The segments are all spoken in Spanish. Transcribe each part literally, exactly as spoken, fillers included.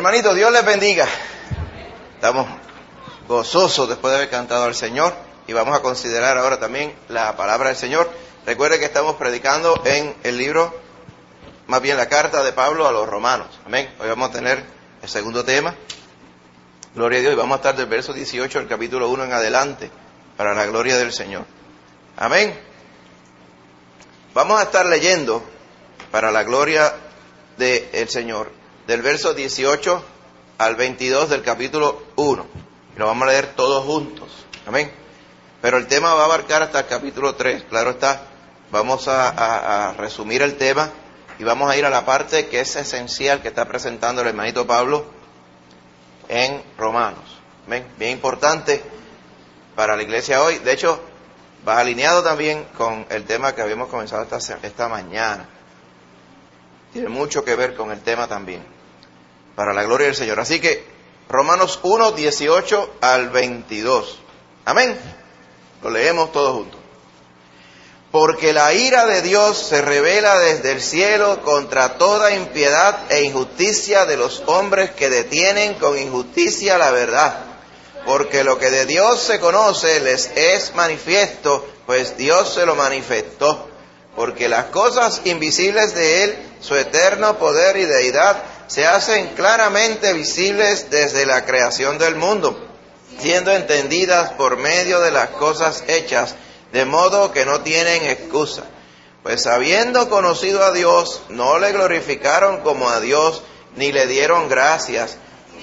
Hermanito, Dios les bendiga. Estamos gozosos después de haber cantado al Señor y vamos a considerar ahora también la palabra del Señor. Recuerde que estamos predicando en el libro, más bien la carta de Pablo a los romanos. Amén. Hoy vamos a tener el segundo tema. Gloria a Dios. Y vamos a estar del verso dieciocho del capítulo uno en adelante para la gloria del Señor. Amén. Vamos a estar leyendo para la gloria del Señor del verso dieciocho al veintidós del capítulo uno. Y lo vamos a leer todos juntos. Amén. Pero el tema va a abarcar hasta el capítulo tres. Claro está, vamos a, a, a resumir el tema y vamos a ir a la parte que es esencial que está presentando el hermanito Pablo en Romanos. Amén. Bien importante para la iglesia hoy. De hecho, va alineado también con el tema que habíamos comenzado esta, esta mañana. Tiene mucho que ver con el tema también, para la gloria del Señor. Así que, Romanos uno, dieciocho al veintidós. Amén. Lo leemos todos juntos. Porque la ira de Dios se revela desde el cielo contra toda impiedad e injusticia de los hombres que detienen con injusticia la verdad. Porque lo que de Dios se conoce les es manifiesto, pues Dios se lo manifestó. Porque las cosas invisibles de Él, su eterno poder y deidad, se hacen claramente visibles desde la creación del mundo, siendo entendidas por medio de las cosas hechas, de modo que no tienen excusa. Pues habiendo conocido a Dios, no le glorificaron como a Dios, ni le dieron gracias.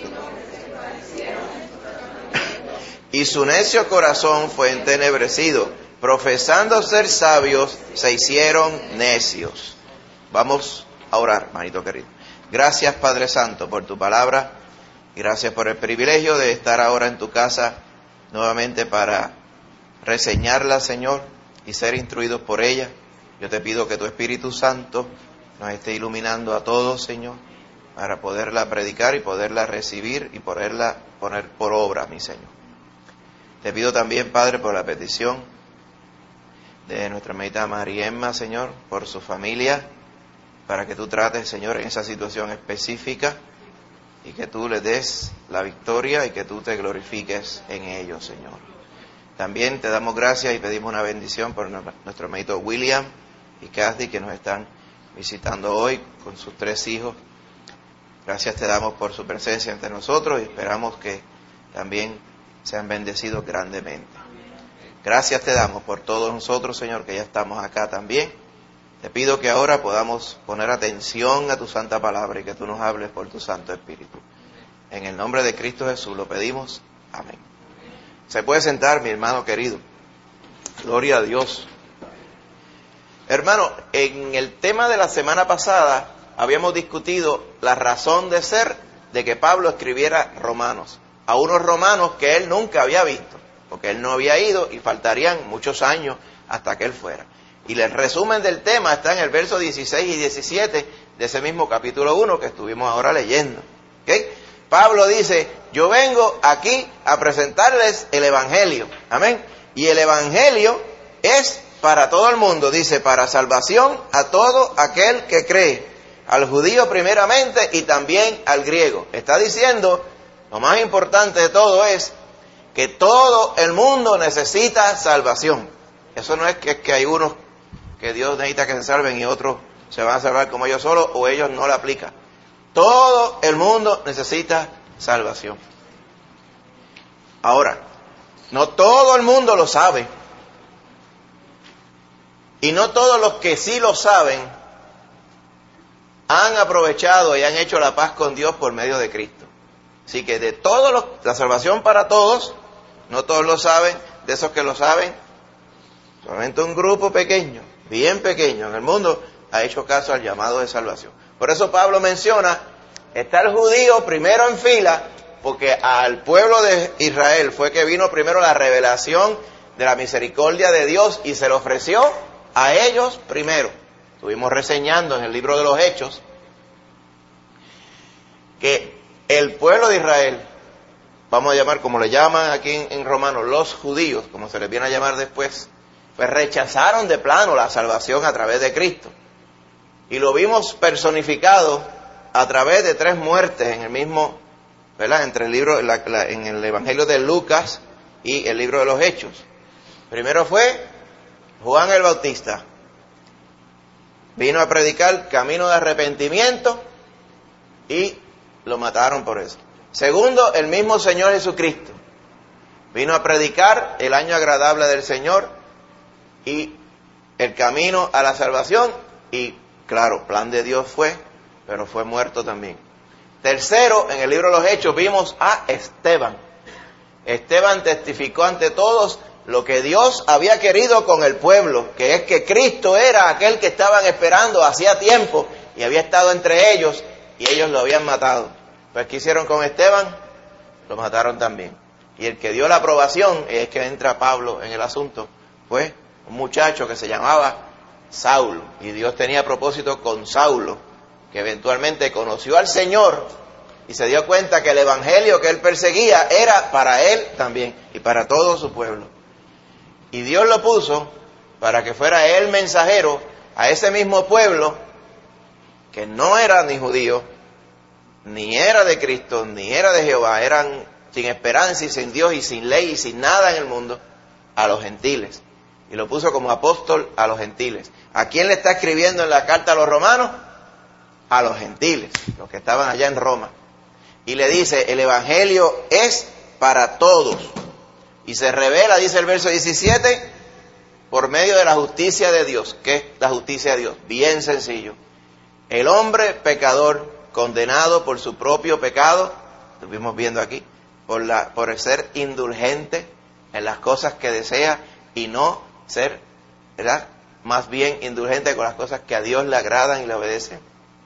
Y su necio corazón fue entenebrecido. Profesando ser sabios, se hicieron necios. Vamos a orar, hermanito querido. Gracias, Padre Santo, por tu palabra. Gracias por el privilegio de estar ahora en tu casa nuevamente para reseñarla, Señor, y ser instruidos por ella. Yo te pido que tu Espíritu Santo nos esté iluminando a todos, Señor, para poderla predicar y poderla recibir y poderla poner por obra, mi Señor. Te pido también, Padre, por la petición de nuestra amita María Emma, Señor, por su familia, para que tú trates, Señor, en esa situación específica y que tú le des la victoria y que tú te glorifiques en ello, Señor. También te damos gracias y pedimos una bendición por nuestro amito William y Kathy, que nos están visitando hoy con sus tres hijos. Gracias te damos por su presencia entre nosotros y esperamos que también sean bendecidos grandemente. Gracias te damos por todos nosotros, Señor, que ya estamos acá también. Te pido que ahora podamos poner atención a tu santa palabra y que tú nos hables por tu Santo Espíritu. En el nombre de Cristo Jesús lo pedimos. Amén. Se puede sentar, mi hermano querido. Gloria a Dios. Hermano, en el tema de la semana pasada habíamos discutido la razón de ser de que Pablo escribiera Romanos, a unos romanos que él nunca había visto, porque él no había ido y faltarían muchos años hasta que él fuera. Y el resumen del tema está en el verso dieciséis y diecisiete de ese mismo capítulo uno que estuvimos ahora leyendo. ¿Okay? Pablo dice, yo vengo aquí a presentarles el Evangelio. Amén. Y el Evangelio es para todo el mundo, dice, para salvación a todo aquel que cree, al judío primeramente y también al griego. Está diciendo, lo más importante de todo es que todo el mundo necesita salvación. Eso no es que, que hay unos que Dios necesita que se salven y otros se van a salvar como ellos solos o ellos no la aplican. Todo el mundo necesita salvación. Ahora, no todo el mundo lo sabe. Y no todos los que sí lo saben han aprovechado y han hecho la paz con Dios por medio de Cristo. Así que de todos los, la salvación para todos, no todos lo saben, de esos que lo saben, solamente un grupo pequeño, bien pequeño en el mundo, ha hecho caso al llamado de salvación. Por eso Pablo menciona, está el judío primero en fila, porque al pueblo de Israel fue que vino primero la revelación de la misericordia de Dios y se lo ofreció a ellos primero. Estuvimos reseñando en el libro de los Hechos que el pueblo de Israel, vamos a llamar como le llaman aquí en, en Romanos, los judíos, como se les viene a llamar después, pues rechazaron de plano la salvación a través de Cristo. Y lo vimos personificado a través de tres muertes en el mismo, ¿verdad? Entre el libro, la, la, en el Evangelio de Lucas y el libro de los Hechos. Primero fue Juan el Bautista. Vino a predicar camino de arrepentimiento y lo mataron por eso. Segundo, el mismo Señor Jesucristo. Vino a predicar el año agradable del Señor y el camino a la salvación. Y claro, plan de Dios fue, pero fue muerto también. Tercero, en el libro de los Hechos vimos a Esteban. Esteban testificó ante todos lo que Dios había querido con el pueblo, que es que Cristo era aquel que estaban esperando hacía tiempo y había estado entre ellos y ellos lo habían matado. Pues ¿qué hicieron con Esteban? Lo mataron también. Y el que dio la aprobación, es que entra Pablo en el asunto, fue un muchacho que se llamaba Saulo. Y Dios tenía propósito con Saulo, que eventualmente conoció al Señor y se dio cuenta que el evangelio que él perseguía era para él también y para todo su pueblo. Y Dios lo puso para que fuera él mensajero a ese mismo pueblo que no era ni judío, ni era de Cristo, ni era de Jehová, eran sin esperanza y sin Dios y sin ley y sin nada en el mundo, a los gentiles. Y lo puso como apóstol a los gentiles. ¿A quién le está escribiendo en la carta a los romanos? A los gentiles, los que estaban allá en Roma. Y le dice, el evangelio es para todos. Y se revela, dice el verso diecisiete, por medio de la justicia de Dios. ¿Qué es la justicia de Dios? Bien sencillo. El hombre pecador, condenado por su propio pecado, lo estuvimos viendo aquí, por, la, por ser indulgente en las cosas que desea y no ser, ¿verdad?, más bien indulgente con las cosas que a Dios le agradan y le obedecen.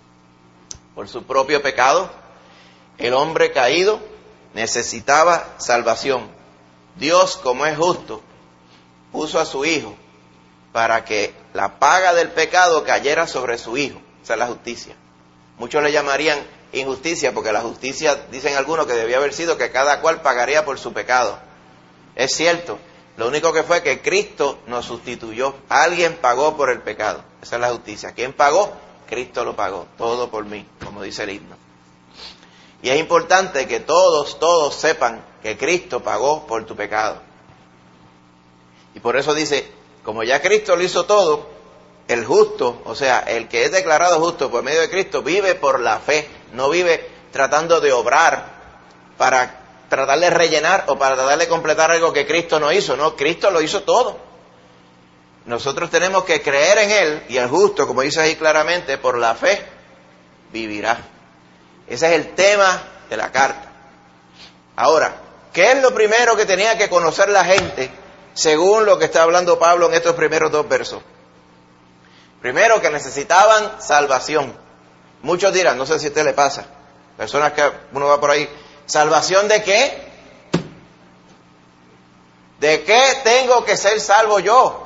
Por su propio pecado, el hombre caído necesitaba salvación. Dios, como es justo, puso a su Hijo para que la paga del pecado cayera sobre su Hijo. Esa es la justicia. Muchos le llamarían injusticia, porque la justicia, dicen algunos, que debía haber sido que cada cual pagaría por su pecado. Es cierto, lo único que fue que Cristo nos sustituyó. Alguien pagó por el pecado. Esa es la justicia. ¿Quién pagó? Cristo lo pagó, todo por mí, como dice el himno. Y es importante que todos, todos sepan que Cristo pagó por tu pecado. Y por eso dice, como ya Cristo lo hizo todo, el justo, o sea, el que es declarado justo por medio de Cristo, vive por la fe, no vive tratando de obrar para tratar de rellenar o para tratar de completar algo que Cristo no hizo. No, Cristo lo hizo todo. Nosotros tenemos que creer en Él, y el justo, como dice ahí claramente, por la fe vivirá. Ese es el tema de la carta. Ahora, ¿qué es lo primero que tenía que conocer la gente según lo que está hablando Pablo en estos primeros dos versos? Primero, que necesitaban salvación. Muchos dirán, no sé si a usted le pasa, personas que uno va por ahí, ¿salvación de qué? ¿De qué tengo que ser salvo yo?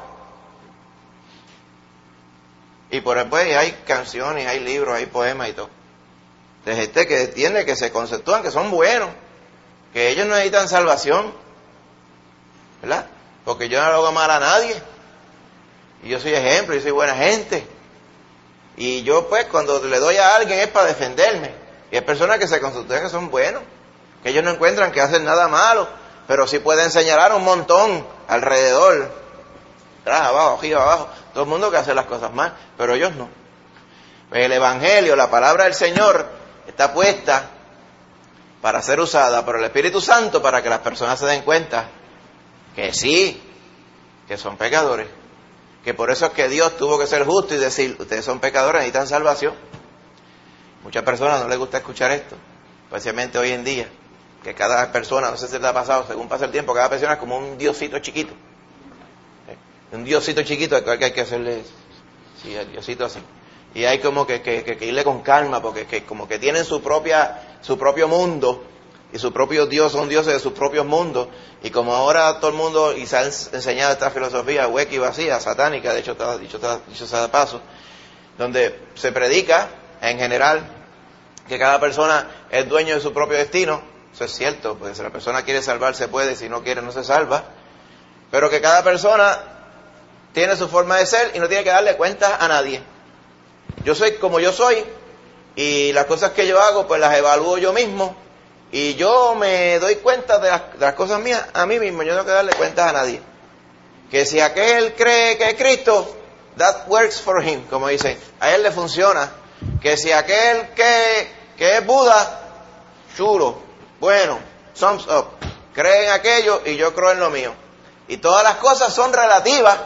Y por después hay canciones, hay libros, hay poemas y todo. De gente que entiende, que se conceptúan, que son buenos, que ellos no necesitan salvación, ¿verdad? Porque yo no le hago mal a nadie. Y yo soy ejemplo, yo soy buena gente. Y yo pues cuando le doy a alguien es para defenderme. Y hay personas que se consultan que son buenos, que ellos no encuentran que hacen nada malo, pero sí pueden señalar un montón alrededor, atrás, abajo, arriba, abajo, todo el mundo que hace las cosas mal, pero ellos no. El evangelio, la palabra del Señor, está puesta para ser usada por el Espíritu Santo para que las personas se den cuenta que sí, que son pecadores. Que por eso es que Dios tuvo que ser justo y decir, ustedes son pecadores, necesitan salvación. Muchas personas no les gusta escuchar esto, especialmente hoy en día, que cada persona, no sé si te ha pasado, según pasa el tiempo, cada persona es como un diosito chiquito. Un diosito chiquito al cual hay que hacerle, sí, el diosito así. Y hay como que, que, que, que irle con calma, porque que, como que tienen su propia su propio mundo, y su propio Dios, son dioses de sus propios mundos. Y como ahora todo el mundo, y se ha enseñado esta filosofía hueca y vacía, satánica, de hecho está dicho, está dicho sea de paso, donde se predica en general que cada persona es dueño de su propio destino. Eso es cierto, pues si la persona quiere salvarse puede, si no quiere no se salva, pero que cada persona tiene su forma de ser y no tiene que darle cuentas a nadie. Yo soy como yo soy, y las cosas que yo hago pues las evalúo yo mismo, y yo me doy cuenta de las, de las cosas mías a mí mismo, yo no tengo que darle cuentas a nadie. Que si aquel cree que es Cristo, that works for him, como dicen, a él le funciona. Que si aquel que, que es Buda, chulo, bueno, thumbs up, cree en aquello y yo creo en lo mío. Y todas las cosas son relativas.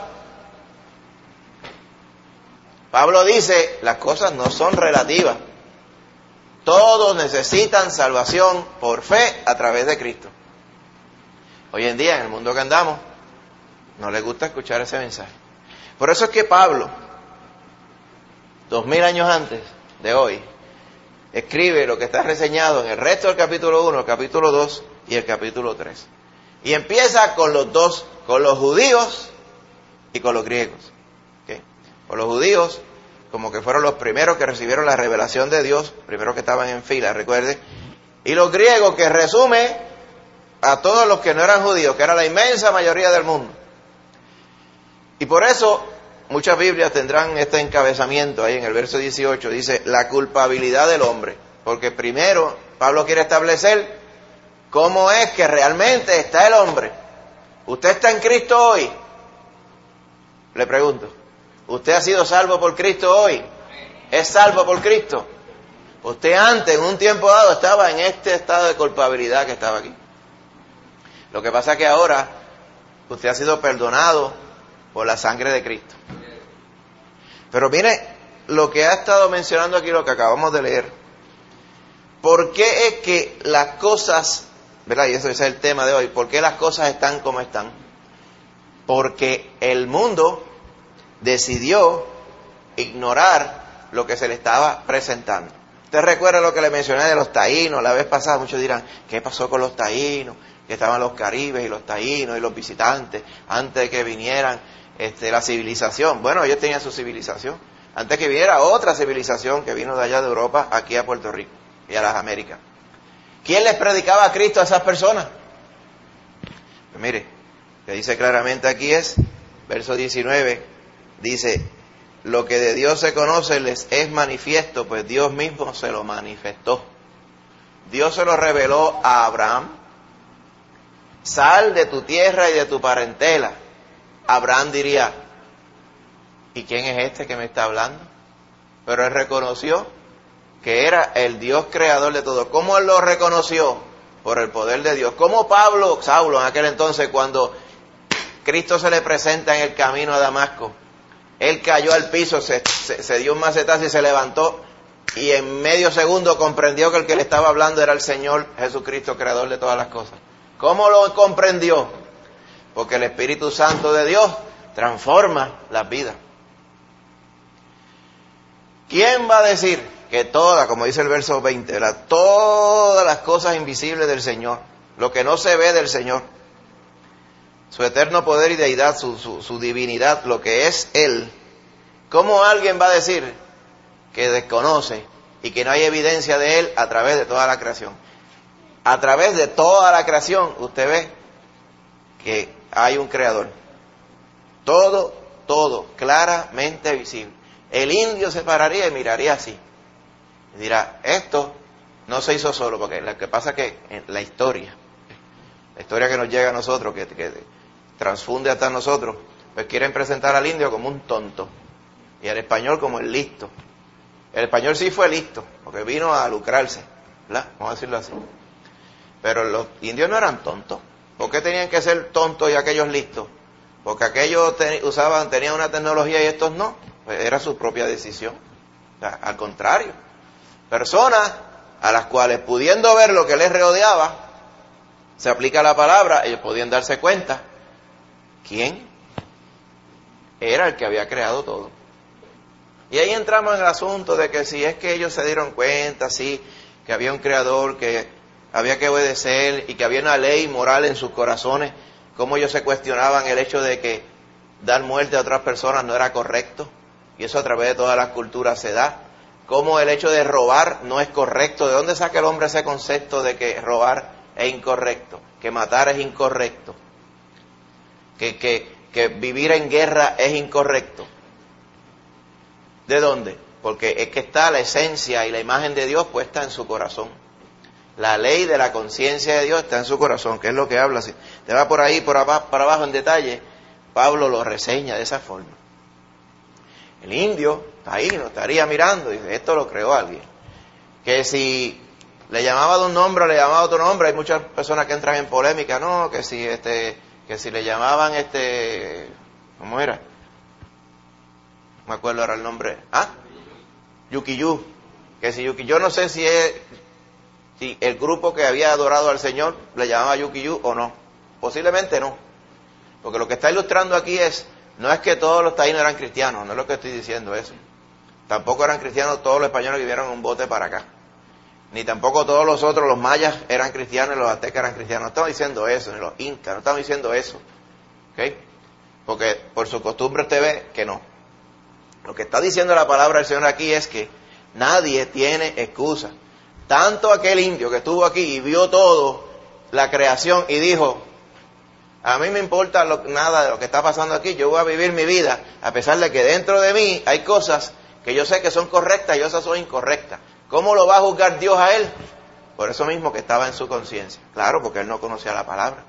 Pablo dice, las cosas no son relativas. Todos necesitan salvación por fe a través de Cristo. Hoy en día, en el mundo que andamos, no les gusta escuchar ese mensaje. Por eso es que Pablo, dos mil años antes de hoy, escribe lo que está reseñado en el resto del capítulo uno, el capítulo dos y el capítulo tres. Y empieza con los dos, con los judíos y con los griegos. ¿Okay? Con los judíos, como que fueron los primeros que recibieron la revelación de Dios, primeros que estaban en fila, recuerde. Y los griegos, que resume a todos los que no eran judíos, que era la inmensa mayoría del mundo. Y por eso muchas Biblias tendrán este encabezamiento ahí en el verso dieciocho, dice, la culpabilidad del hombre. Porque primero Pablo quiere establecer cómo es que realmente está el hombre. ¿Usted está en Cristo hoy? Le pregunto, ¿usted ha sido salvo por Cristo hoy? ¿Es salvo por Cristo? Usted antes, en un tiempo dado, estaba en este estado de culpabilidad que estaba aquí. Lo que pasa es que ahora usted ha sido perdonado por la sangre de Cristo. Pero mire lo que ha estado mencionando aquí, lo que acabamos de leer. ¿Por qué es que las cosas, verdad? Y ese es el tema de hoy. ¿Por qué las cosas están como están? Porque el mundo decidió ignorar lo que se le estaba presentando. Usted recuerda lo que le mencioné de los taínos la vez pasada. Muchos dirán, ¿qué pasó con los taínos? Que estaban los caribes y los taínos y los visitantes antes de que vinieran este, la civilización. Bueno, ellos tenían su civilización antes que viniera otra civilización que vino de allá de Europa aquí a Puerto Rico y a las Américas. ¿Quién les predicaba a Cristo a esas personas? Pues mire, que dice claramente aquí es, verso diecinueve, dice, lo que de Dios se conoce les es manifiesto, pues Dios mismo se lo manifestó. Dios se lo reveló a Abraham. Sal de tu tierra y de tu parentela. Abraham diría, ¿y quién es este que me está hablando? Pero él reconoció que era el Dios creador de todo. ¿Cómo él lo reconoció? Por el poder de Dios. ¿Cómo Pablo, Saulo en aquel entonces, cuando Cristo se le presenta en el camino a Damasco, él cayó al piso, se, se, se dio un macetazo y se levantó, y en medio segundo comprendió que el que le estaba hablando era el Señor Jesucristo, creador de todas las cosas? ¿Cómo lo comprendió? Porque el Espíritu Santo de Dios transforma las vidas. ¿Quién va a decir que todas, como dice el verso veinte, ¿verdad? Todas las cosas invisibles del Señor, lo que no se ve del Señor, su eterno poder y deidad, su, su, su divinidad, lo que es Él, ¿cómo alguien va a decir que desconoce y que no hay evidencia de Él a través de toda la creación? A través de toda la creación usted ve que hay un creador. Todo, todo, claramente visible. El indio se pararía y miraría así. Y dirá, esto no se hizo solo, porque lo que pasa es que en la historia, la historia que nos llega a nosotros, que, que transfunde hasta nosotros, pues quieren presentar al indio como un tonto y al español como el listo. El español sí fue listo, porque vino a lucrarse, ¿verdad? Vamos a decirlo así. Pero los indios no eran tontos. ¿Por qué tenían que ser tontos y aquellos listos? Porque aquellos ten, usaban, tenían una tecnología y estos no. Pues era su propia decisión. O sea, al contrario. Personas a las cuales, pudiendo ver lo que les rodeaba, se aplica la palabra, ellos podían darse cuenta quién era el que había creado todo. Y ahí entramos en el asunto de que si es que ellos se dieron cuenta, sí, que había un creador, que había que obedecer y que había una ley moral en sus corazones, cómo ellos se cuestionaban el hecho de que dar muerte a otras personas no era correcto, y eso a través de todas las culturas se da, cómo el hecho de robar no es correcto. ¿De dónde saca el hombre ese concepto de que robar es incorrecto, que matar es incorrecto, que, que, que vivir en guerra es incorrecto? ¿De dónde? porque es que está la esencia y la imagen de Dios puesta en su corazón. La ley de la conciencia de Dios está en su corazón, que es lo que habla. Si te va por ahí, por abajo, para abajo en detalle, Pablo lo reseña de esa forma. El indio está ahí, lo estaría mirando y dice, esto lo creó alguien. Que si le llamaba de un nombre o le llamaba de otro nombre, hay muchas personas que entran en polémica, no, que si este, que si le llamaban este, ¿cómo era? No me acuerdo ahora el nombre. ¿Ah? Yukiyu. Que si Yukiyu, yo no sé si es, si el grupo que había adorado al Señor le llamaba Yukiyu o no. Posiblemente no. Porque lo que está ilustrando aquí es, no es que todos los taínos eran cristianos, no es lo que estoy diciendo eso. Tampoco eran cristianos todos los españoles que vivieron en un bote para acá. Ni tampoco todos los otros, los mayas eran cristianos y los aztecas eran cristianos. No estamos diciendo eso, ni los incas, no estamos diciendo eso. ¿Ok? Porque por su costumbre usted ve que no. Lo que está diciendo la palabra del Señor aquí es que nadie tiene excusa. Tanto aquel indio que estuvo aquí y vio todo, la creación, y dijo, a mí me importa lo, nada de lo que está pasando aquí, yo voy a vivir mi vida, a pesar de que dentro de mí hay cosas que yo sé que son correctas y otras son incorrectas. ¿Cómo lo va a juzgar Dios a él? Por eso mismo que estaba en su conciencia. Claro, porque él no conocía la palabra.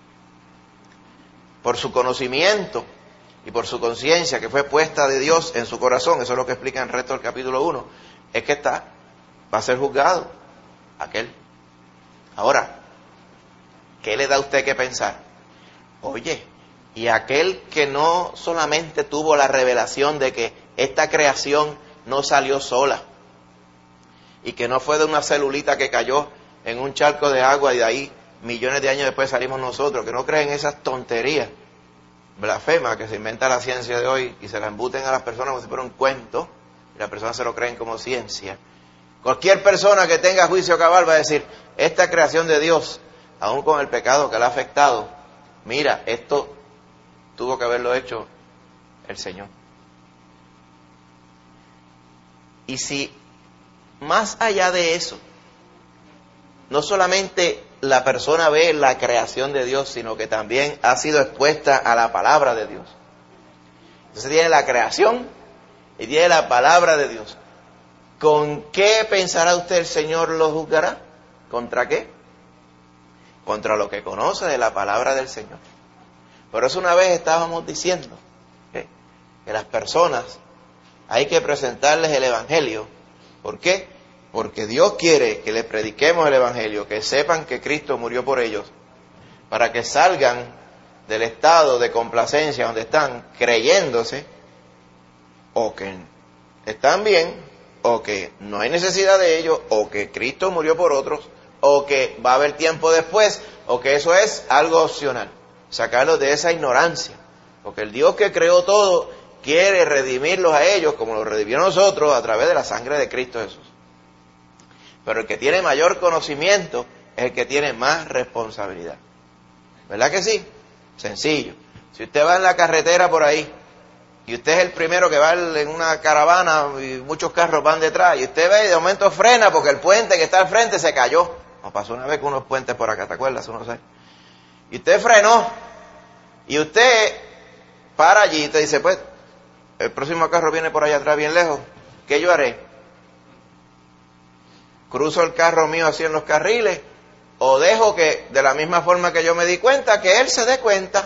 Por su conocimiento y por su conciencia que fue puesta de Dios en su corazón, eso es lo que explica en el resto del capítulo uno, es que está, va a ser juzgado aquel. Ahora, ¿qué le da a usted que pensar? Oye, y aquel que no solamente tuvo la revelación de que esta creación no salió sola, y que no fue de una celulita que cayó en un charco de agua y de ahí millones de años después salimos nosotros, que no creen esas tonterías blasfemas que se inventa la ciencia de hoy y se la embuten a las personas como si fuera un cuento, y las personas se lo creen como ciencia. Cualquier persona que tenga juicio cabal va a decir, esta creación de Dios, aún con el pecado que la ha afectado, mira, esto tuvo que haberlo hecho el Señor. Y si más allá de eso, no solamente la persona ve la creación de Dios, sino que también ha sido expuesta a la palabra de Dios. Entonces tiene la creación y tiene la palabra de Dios. ¿Con qué pensará usted el Señor lo juzgará? ¿Contra qué? Contra lo que conoce de la palabra del Señor. Por eso una vez estábamos diciendo ¿eh? que las personas hay que presentarles el Evangelio. ¿Por qué? Porque Dios quiere que les prediquemos el Evangelio, que sepan que Cristo murió por ellos, para que salgan del estado de complacencia donde están, creyéndose, o que están bien, o que no hay necesidad de ellos, o que Cristo murió por otros, o que va a haber tiempo después, o que eso es algo opcional. Sacarlos de esa ignorancia, porque el Dios que creó todo quiere redimirlos a ellos como lo redimió a nosotros a través de la sangre de Cristo Jesús. Pero el que tiene mayor conocimiento es el que tiene más responsabilidad. ¿Verdad que sí? Sencillo. Si usted va en la carretera por ahí y usted es el primero que va en una caravana y muchos carros van detrás y usted ve y de momento frena porque el puente que está al frente se cayó. Nos pasó una vez con unos puentes por acá, ¿te acuerdas? Uno sé. Y usted frenó y usted para allí y te dice, pues, el próximo carro viene por allá atrás bien lejos, ¿qué yo haré? ¿Cruzo el carro mío así en los carriles? ¿O dejo que, de la misma forma que yo me di cuenta, que él se dé cuenta?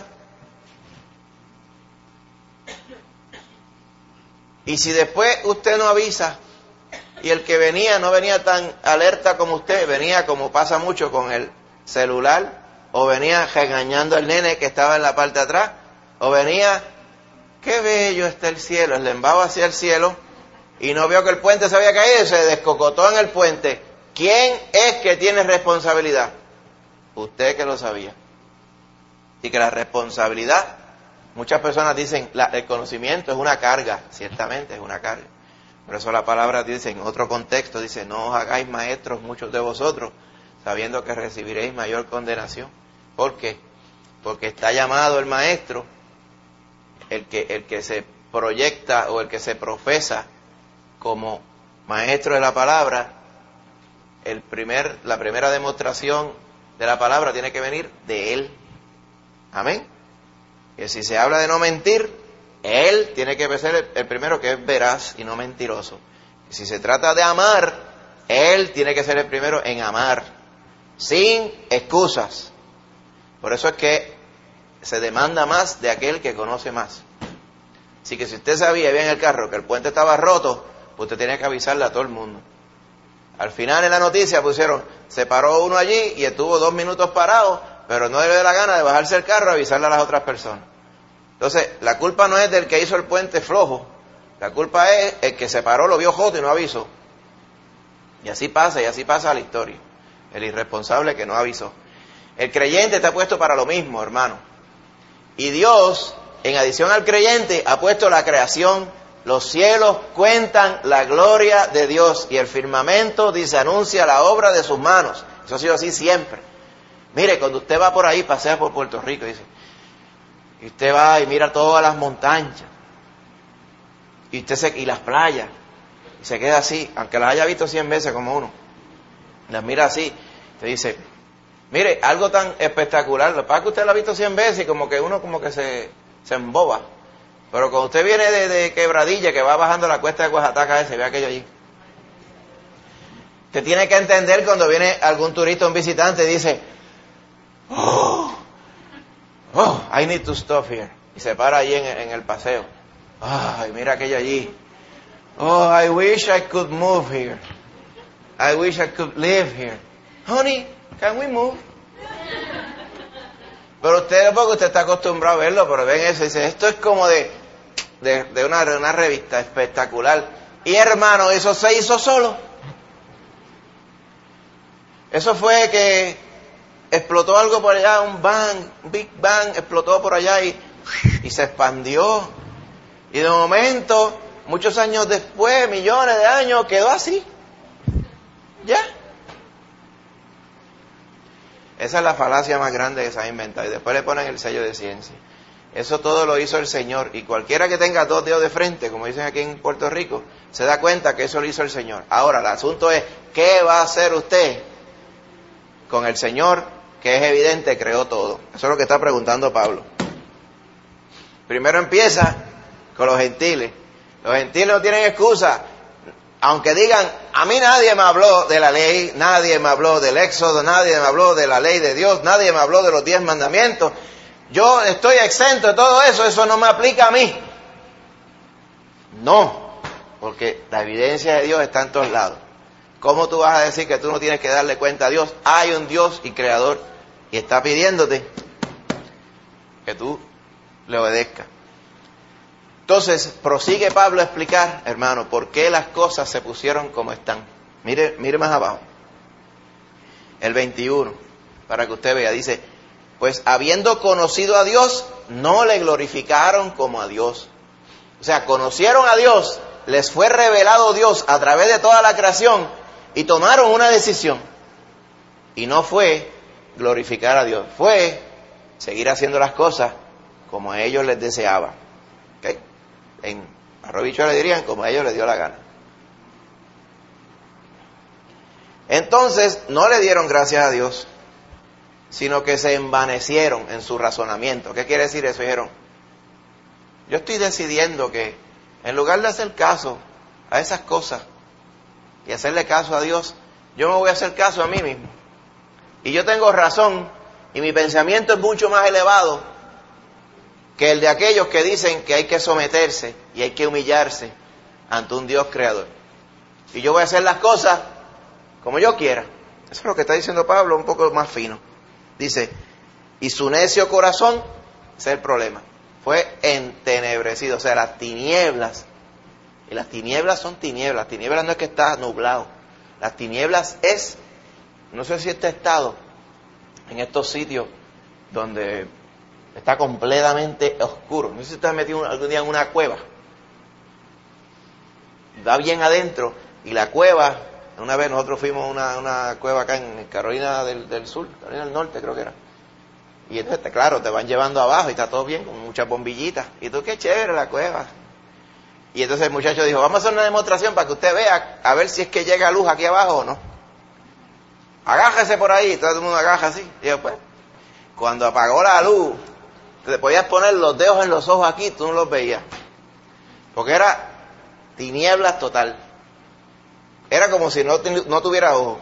Y si después usted no avisa, y el que venía no venía tan alerta como usted, venía como pasa mucho con el celular, o venía regañando al nene que estaba en la parte de atrás, o venía, qué bello está el cielo, el embao hacia el cielo, y no vio que el puente se había caído y se descocotó en el puente. ¿Quién es que tiene responsabilidad? Usted que lo sabía. Y que la responsabilidad, muchas personas dicen, la, el conocimiento es una carga, ciertamente es una carga. Por eso la palabra dice, en otro contexto, dice, no os hagáis maestros muchos de vosotros, sabiendo que recibiréis mayor condenación. ¿Por qué? Porque está llamado el maestro, el que, el que se proyecta o el que se profesa como maestro de la palabra, el primer, la primera demostración de la palabra tiene que venir de él. Amén. Que si se habla de no mentir, él tiene que ser el, el primero que es veraz y no mentiroso. Si se trata de amar, Él tiene que ser el primero en amar, sin excusas. Por eso es que se demanda más de aquel que conoce más. Así que si usted sabía bien en el carro que el puente estaba roto, pues usted tenía que avisarle a todo el mundo. Al final en la noticia pusieron, se paró uno allí y estuvo dos minutos parado, pero no le dio la gana de bajarse el carro y avisarle a las otras personas. Entonces, la culpa no es del que hizo el puente flojo, la culpa es el que se paró, lo vio joto y no avisó. Y así pasa, y así pasa la historia. El irresponsable que no avisó. El creyente está puesto para lo mismo, hermano. Y Dios, en adición al creyente, ha puesto la creación. Los cielos cuentan la gloria de Dios y el firmamento dice, anuncia la obra de sus manos. Eso ha sido así siempre. Mire, cuando usted va por ahí, pasea por Puerto Rico, dice, y usted va y mira todas las montañas, y usted se, y las playas, y se queda así, aunque las haya visto cien veces como uno, las mira así, te dice, mire, algo tan espectacular, lo que pasa es que usted lo ha visto cien veces y como que uno como que se, se emboba, pero cuando usted viene de, de Quebradilla, que va bajando la cuesta de Oaxaca, se ve aquello allí. Usted tiene que entender cuando viene algún turista, un visitante, y dice, oh, oh, I need to stop here, y se para allí en, en el paseo. Ay, mira aquello allí. Oh, I wish I could move here. I wish I could live here. Honey, can we move? Pero usted, porque usted está acostumbrado a verlo, pero ven eso y dice, esto es como de, de, de, una, de una revista espectacular. Y hermano, eso se hizo solo. Eso fue que explotó algo por allá, un bang, un big bang, explotó por allá y, y se expandió. Y de momento, muchos años después, millones de años, quedó así. Ya. Esa es la falacia más grande que se ha inventado. Y después le ponen el sello de ciencia. Eso todo lo hizo el Señor. Y cualquiera que tenga dos dedos de frente, como dicen aquí en Puerto Rico, se da cuenta que eso lo hizo el Señor. Ahora, el asunto es, ¿qué va a hacer usted con el Señor, que es evidente, creó todo? Eso es lo que está preguntando Pablo. Primero empieza con los gentiles. Los gentiles no tienen excusa. Aunque digan, a mí nadie me habló de la ley, nadie me habló del Éxodo, nadie me habló de la ley de Dios, nadie me habló de los diez mandamientos. Yo estoy exento de todo eso, eso no me aplica a mí. No, porque la evidencia de Dios está en todos lados. ¿Cómo tú vas a decir que tú no tienes que darle cuenta a Dios? Hay un Dios y creador y está pidiéndote que tú le obedezcas. Entonces, prosigue Pablo a explicar, hermano, por qué las cosas se pusieron como están. Mire, mire más abajo. El veintiuno, para que usted vea, dice, pues habiendo conocido a Dios, no le glorificaron como a Dios. O sea, conocieron a Dios, les fue revelado Dios a través de toda la creación y tomaron una decisión. Y no fue glorificar a Dios, fue seguir haciendo las cosas como a ellos les deseaba. ¿Okay? En arrobicho le dirían como a ellos les dio la gana. Entonces no le dieron gracias a Dios, sino que se envanecieron en su razonamiento. ¿Qué quiere decir eso? Dijeron, yo estoy decidiendo que en lugar de hacer caso a esas cosas y hacerle caso a Dios, yo me voy a hacer caso a mí mismo. Y yo tengo razón y mi pensamiento es mucho más elevado que el de aquellos que dicen que hay que someterse y hay que humillarse ante un Dios creador. Y yo voy a hacer las cosas como yo quiera. Eso es lo que está diciendo Pablo, un poco más fino. Dice, y su necio corazón, ese es el problema, fue entenebrecido, o sea, las tinieblas. Y las tinieblas son tinieblas. Las tinieblas no es que está nublado. Las tinieblas es, no sé si este estado, en estos sitios donde está completamente oscuro. No sé si usted ha metido algún día en una cueva. Va bien adentro y la cueva, una vez nosotros fuimos a una, una cueva acá en Carolina del, del Sur, Carolina del Norte creo que era. Y entonces, claro, te van llevando abajo y está todo bien, con muchas bombillitas. Y tú, qué chévere la cueva. Y entonces el muchacho dijo, vamos a hacer una demostración para que usted vea, a ver si es que llega luz aquí abajo o no. Agájese por ahí, todo el mundo agaja así. Y después, cuando apagó la luz, te podías poner los dedos en los ojos aquí, tú no los veías. Porque era tinieblas total. Era como si no, no tuviera ojos.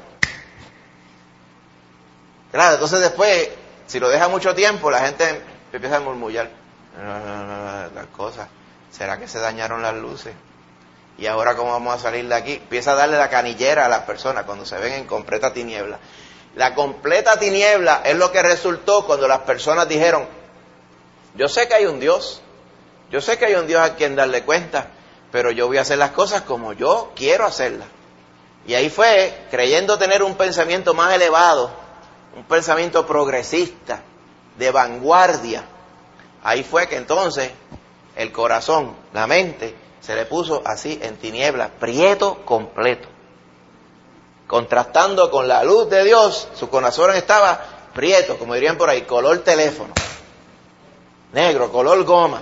Claro, entonces después, si lo deja mucho tiempo, la gente empieza a murmullar. Las cosas. ¿Será que se dañaron las luces? ¿Y ahora cómo vamos a salir de aquí? Empieza a darle la canillera a las personas cuando se ven en completa tiniebla. La completa tiniebla es lo que resultó cuando las personas dijeron, yo sé que hay un Dios, yo sé que hay un Dios a quien darle cuenta, pero yo voy a hacer las cosas como yo quiero hacerlas. Y ahí fue, creyendo tener un pensamiento más elevado, un pensamiento progresista, de vanguardia, ahí fue que entonces el corazón, la mente, se le puso así en tinieblas, prieto completo. Contrastando con la luz de Dios, su corazón estaba prieto, como dirían por ahí, color teléfono, negro, color goma.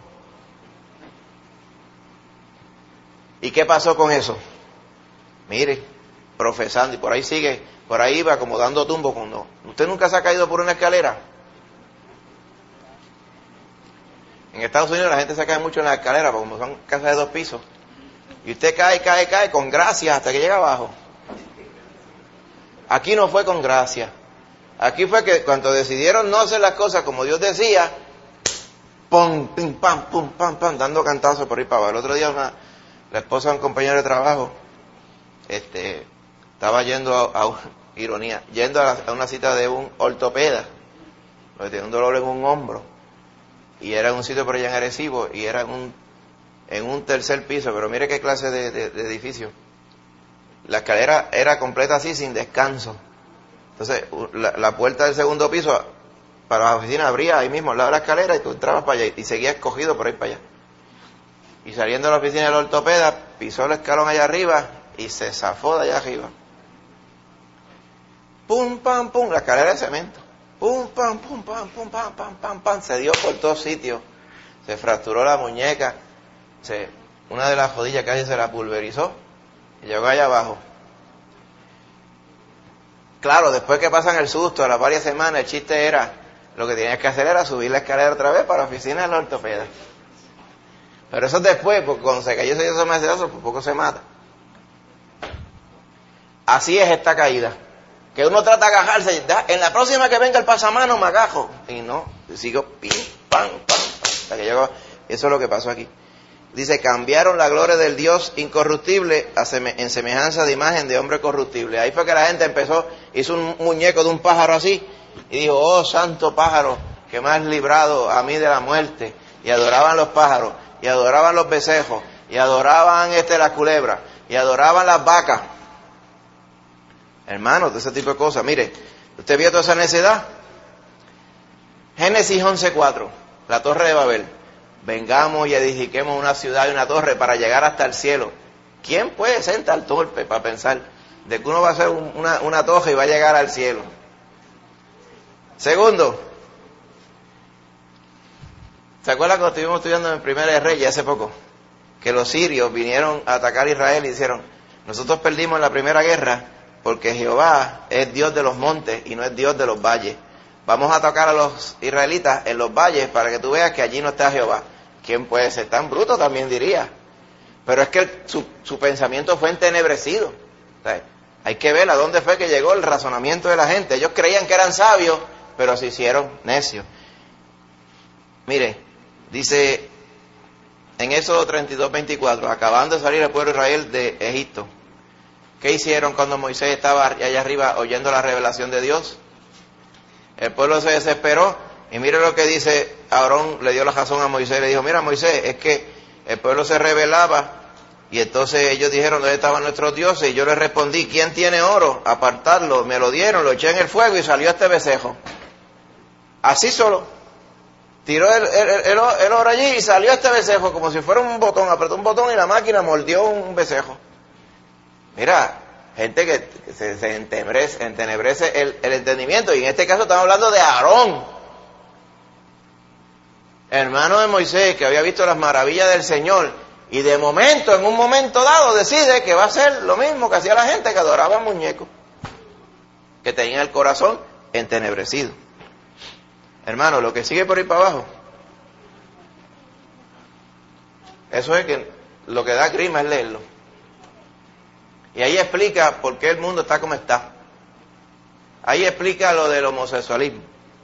¿Y qué pasó con eso? Mire, profesando, y por ahí sigue, por ahí va como dando tumbo cuando... ¿Usted nunca se ha caído por una escalera? En Estados Unidos la gente se cae mucho en las escaleras, porque como son casas de dos pisos. Y usted cae, cae, cae con gracia hasta que llega abajo. Aquí no fue con gracia. Aquí fue que cuando decidieron no hacer las cosas como Dios decía, pum, pim, pam, pum, pam, pam, dando cantazos por ahí para abajo. El otro día una, la esposa de un compañero de trabajo, este, estaba yendo a, a ironía, yendo a, la, a una cita de un ortopeda, porque tenía un dolor en un hombro. Y era en un sitio por allá en Arecibo, y era en un, en un tercer piso, pero mire qué clase de, de, de edificio. La escalera era completa así, sin descanso. Entonces, la, la puerta del segundo piso para la oficina abría ahí mismo, al lado de la escalera, y tú entrabas para allá, y seguías escogido por ahí para allá. Y saliendo de la oficina del ortopeda, pisó el escalón allá arriba, y se zafó de allá arriba. Pum, pam, pum, la escalera de cemento. Pum, pam, pum, pam, pum, pam, pam, pam, pam, se dio por todos sitios, se fracturó la muñeca, se, una de las rodillas casi se la pulverizó, y llegó allá abajo. Claro, después que pasan el susto, a las varias semanas, el chiste era, lo que tenías que hacer era subir la escalera otra vez para la oficina de la ortopeda. Pero eso es después, porque cuando se cayó ese dioso maceroso, por poco se mata. Así es esta caída. Que uno trata de agajarse, en la próxima que venga el pasamano me agajo. Y no, sigo pim, pam, pam, pam, hasta que llegó. Eso es lo que pasó aquí. Dice, cambiaron la gloria del Dios incorruptible a seme, en semejanza de imagen de hombre corruptible. Ahí fue que la gente empezó, hizo un muñeco de un pájaro así, y dijo, oh santo pájaro, que me has librado a mí de la muerte. Y adoraban los pájaros, y adoraban los becejos, y adoraban este la culebra, y adoraban las vacas. Hermanos, de ese tipo de cosas. Mire, ¿usted vio toda esa necedad? Génesis once cuatro, la torre de Babel. Vengamos y edifiquemos una ciudad y una torre para llegar hasta el cielo. ¿Quién puede ser tan torpe para pensar de que uno va a hacer una, una torre y va a llegar al cielo? Segundo, ¿se acuerdan cuando estuvimos estudiando en Primera de Reyes hace poco? Que los sirios vinieron a atacar a Israel y dijeron, nosotros perdimos en la primera guerra porque Jehová es Dios de los montes y no es Dios de los valles. Vamos a atacar a los israelitas en los valles para que tú veas que allí no está Jehová. ¿Quién puede ser tan bruto? También diría. Pero es que el, su, su pensamiento fue entenebrecido. O sea, hay que ver a dónde fue que llegó el razonamiento de la gente. Ellos creían que eran sabios, pero se hicieron necios. Mire, dice en Éxodo treinta y dos veinticuatro, acabando de salir el pueblo de Israel de Egipto, ¿qué hicieron cuando Moisés estaba allá arriba oyendo la revelación de Dios? El pueblo se desesperó y mire lo que dice Aarón, le dio la razón a Moisés, le dijo, mira Moisés, es que el pueblo se rebelaba y entonces ellos dijeron, ¿dónde estaban nuestros dioses? Y yo les respondí, ¿quién tiene oro? Apartarlo, me lo dieron, lo eché en el fuego y salió este becerro. Así solo. Tiró el, el, el, el oro allí y salió este becerro como si fuera un botón, apretó un botón y la máquina mordió un becerro. Mira, gente que se, se entenebrece, entenebrece el, el entendimiento, y en este caso estamos hablando de Aarón, hermano de Moisés, que había visto las maravillas del Señor, y de momento, en un momento dado, decide que va a hacer lo mismo que hacía la gente que adoraba muñecos, que tenía el corazón entenebrecido. Hermano, lo que sigue por ahí para abajo, eso es que lo que da grima es leerlo. Y ahí explica por qué el mundo está como está. Ahí explica lo del homosexualismo.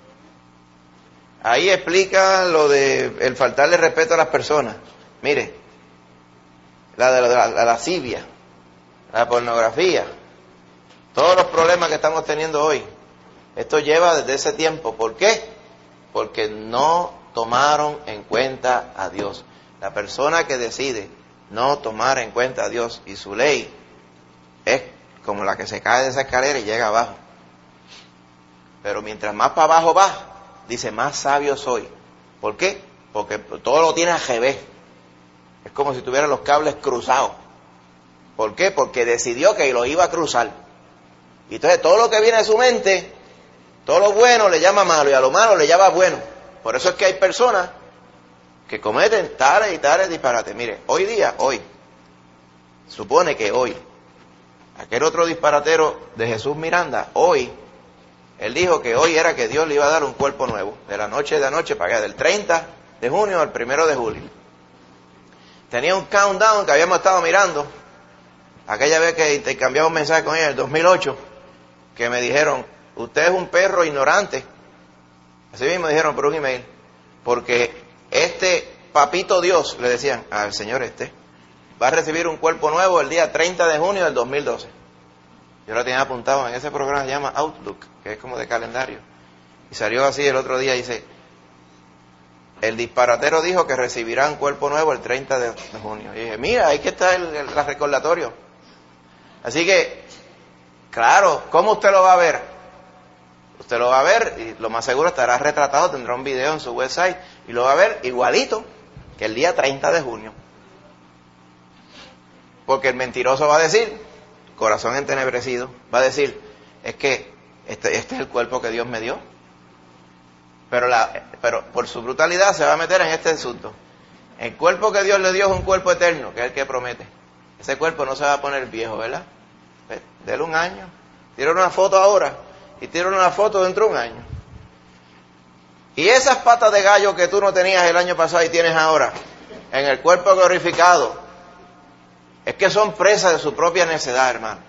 Ahí explica lo de el faltarle respeto a las personas. Mire, la de la, la, la lascivia, la pornografía, todos los problemas que estamos teniendo hoy. Esto lleva desde ese tiempo. ¿Por qué? Porque no tomaron en cuenta a Dios. La persona que decide no tomar en cuenta a Dios y su ley es como la que se cae de esa escalera y llega abajo. Pero mientras más para abajo va, dice, más sabio soy. ¿Por qué? Porque todo lo tiene a revés. Es como si tuviera los cables cruzados. ¿Por qué? Porque decidió que lo iba a cruzar. Y entonces todo lo que viene de su mente, todo lo bueno le llama malo y a lo malo le llama bueno. Por eso es que hay personas que cometen tales y tales disparates. Mire, hoy día, hoy, supone que hoy, aquel otro disparatero de Jesús Miranda, hoy, él dijo que hoy era que Dios le iba a dar un cuerpo nuevo, de la noche de anoche para allá, del treinta de junio al primero de julio. Tenía un countdown que habíamos estado mirando, aquella vez que intercambiaba un mensaje con ella en el dos mil ocho, que me dijeron, usted es un perro ignorante. Así mismo dijeron por un email, porque este papito Dios, le decían al señor este, va a recibir un cuerpo nuevo el día treinta de junio del dos mil doce. Yo lo tenía apuntado en ese programa que se llama Outlook, que es como de calendario. Y salió así el otro día y dice, el disparatero dijo que recibirá un cuerpo nuevo el treinta de junio. Y dije, mira, ahí que está el, el, el recordatorio. Así que, claro, ¿cómo usted lo va a ver? Usted lo va a ver y lo más seguro estará retratado, tendrá un video en su website y lo va a ver igualito que el día treinta de junio. Porque el mentiroso va a decir, corazón entenebrecido, va a decir, es que este, este es el cuerpo que Dios me dio. Pero, la, pero por su brutalidad se va a meter en este asunto. El cuerpo que Dios le dio es un cuerpo eterno, que es el que promete. Ese cuerpo no se va a poner viejo, ¿verdad? Dele un año. Tira una foto ahora y tira una foto dentro de un año. Y esas patas de gallo que tú no tenías el año pasado y tienes ahora, en el cuerpo glorificado, es que son presas de su propia necedad, hermano.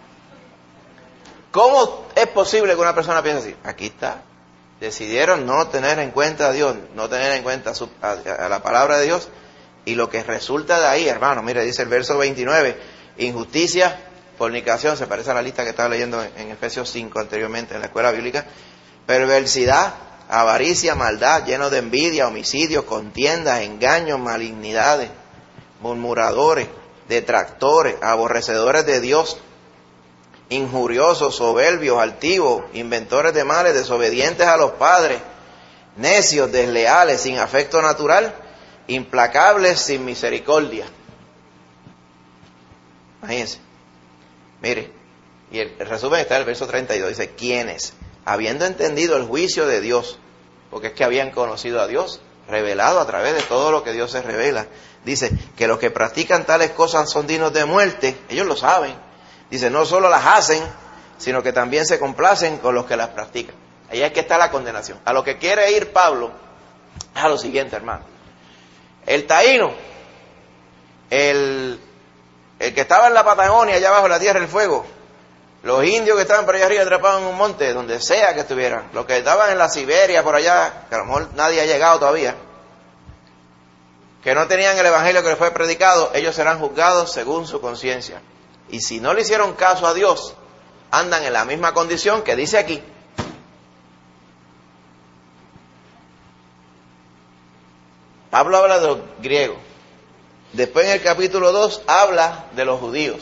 ¿Cómo es posible que una persona piense así? Aquí está. Decidieron no tener en cuenta a Dios, no tener en cuenta su, a, a la palabra de Dios, y lo que resulta de ahí, hermano, mire, dice el verso veintinueve, injusticia, fornicación, se parece a la lista que estaba leyendo en, en Efesios cinco anteriormente en la escuela bíblica, perversidad, avaricia, maldad, lleno de envidia, homicidios, contiendas, engaños, malignidades, murmuradores, detractores, aborrecedores de Dios, injuriosos, soberbios, altivos, inventores de males, desobedientes a los padres, necios, desleales, sin afecto natural, implacables, sin misericordia. Imagínense. Mire, y el, el resumen está en el verso treinta y dos, dice, quienes, habiendo entendido el juicio de Dios, porque es que habían conocido a Dios, revelado a través de todo lo que Dios se revela, dice que los que practican tales cosas son dignos de muerte, ellos lo saben. Dice, no solo las hacen, sino que también se complacen con los que las practican. Ahí es que está la condenación. A lo que quiere ir Pablo es a lo siguiente, hermano. El taíno, el, el que estaba en la Patagonia, allá abajo en la Tierra del Fuego, los indios que estaban por allá arriba atrapados en un monte, donde sea que estuvieran, los que estaban en la Siberia, por allá, que a lo mejor nadie ha llegado todavía, que no tenían el evangelio que les fue predicado, ellos serán juzgados según su conciencia. Y si no le hicieron caso a Dios, andan en la misma condición que dice aquí. Pablo habla de los griegos. Después en el capítulo dos habla de los judíos.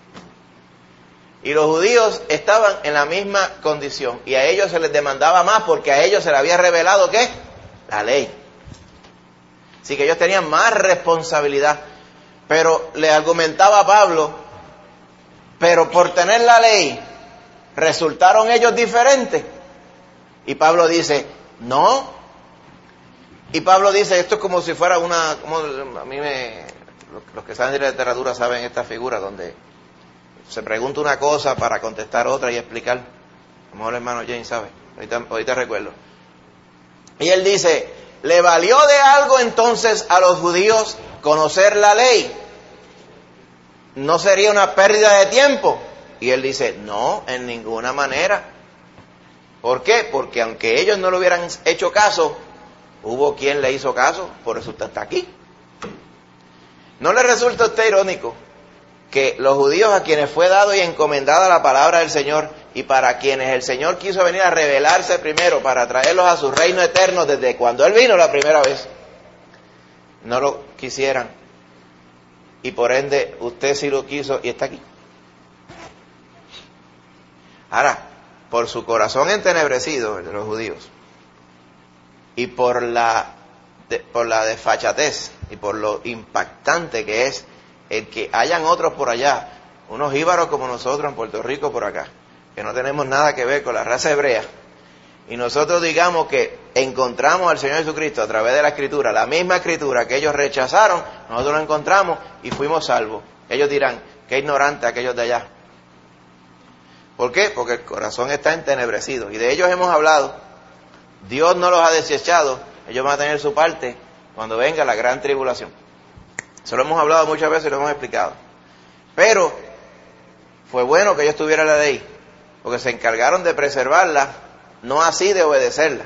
Y los judíos estaban en la misma condición. Y a ellos se les demandaba más porque a ellos se les había revelado ¿qué? La ley. Así que ellos tenían más responsabilidad. Pero le argumentaba a Pablo, pero por tener la ley, ¿resultaron ellos diferentes? Y Pablo dice, no. Y Pablo dice, esto es como si fuera una, como a mí me, los que saben de literatura saben esta figura donde se pregunta una cosa para contestar otra y explicar. A lo mejor el hermano James sabe, ahorita, ahorita recuerdo. Y él dice, ¿le valió de algo entonces a los judíos conocer la ley? ¿no sería una pérdida de tiempo? Y él dice, no, en ninguna manera. ¿Por qué? Porque aunque ellos no le hubieran hecho caso, hubo quien le hizo caso, por eso usted está aquí. ¿No le resulta a usted irónico que los judíos a quienes fue dado y encomendada la palabra del Señor, y para quienes el Señor quiso venir a revelarse primero, para traerlos a su reino eterno desde cuando Él vino la primera vez, no lo quisieran? Y por ende, usted sí lo quiso y está aquí. Ahora, por su corazón entenebrecido, el de los judíos, y por la, de, por la desfachatez, y por lo impactante que es el que hayan otros por allá, unos jíbaros como nosotros en Puerto Rico por acá, que no tenemos nada que ver con la raza hebrea, y nosotros digamos que encontramos al Señor Jesucristo a través de la Escritura, la misma Escritura que ellos rechazaron, nosotros lo encontramos y fuimos salvos. Ellos dirán, qué ignorante aquellos de allá. ¿Por qué? Porque el corazón está entenebrecido, y de ellos hemos hablado. Dios no los ha desechado, ellos van a tener su parte cuando venga la gran tribulación. Eso lo hemos hablado muchas veces y lo hemos explicado. Pero fue bueno que ellos tuvieran la ley, porque se encargaron de preservarla, no así de obedecerla.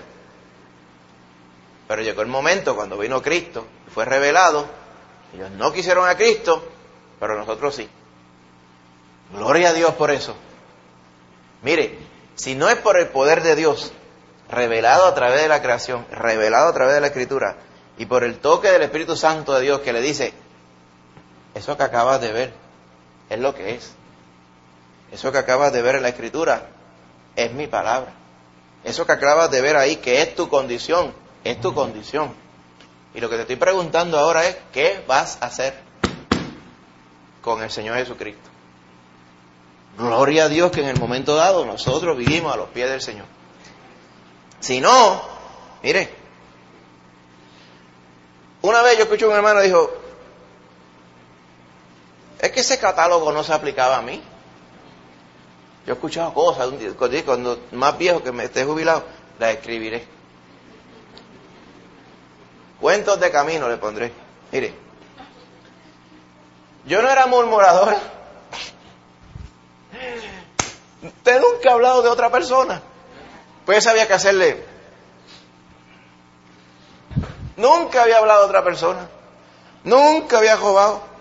Pero llegó el momento cuando vino Cristo, fue revelado, ellos no quisieron a Cristo, pero nosotros sí. Gloria a Dios por eso. Mire, si no es por el poder de Dios, revelado a través de la creación, revelado a través de la Escritura, y por el toque del Espíritu Santo de Dios que le dice, eso que acabas de ver es lo que es. Eso que acabas de ver en la Escritura es mi palabra. Eso que acabas de ver ahí, que es tu condición, es tu condición. Y lo que te estoy preguntando ahora es, ¿qué vas a hacer con el Señor Jesucristo? Gloria a Dios que en el momento dado nosotros vivimos a los pies del Señor. Si no, mire, una vez yo escuché a un hermano que dijo, es que ese catálogo no se aplicaba a mí. Yo he escuchado cosas, cuando más viejo que me esté jubilado, las escribiré. Cuentos de camino le pondré. Mire, yo no era murmurador. Usted nunca ha hablado de otra persona. Pues había que hacerle. Nunca había hablado de otra persona. Nunca había robado.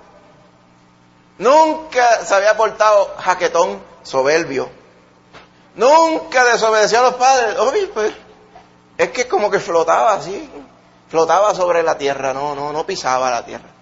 Nunca se había portado jaquetón, soberbio. Nunca desobedeció a los padres. Oye, pues, es que como que flotaba así. Flotaba sobre la tierra, no, no, no pisaba la tierra.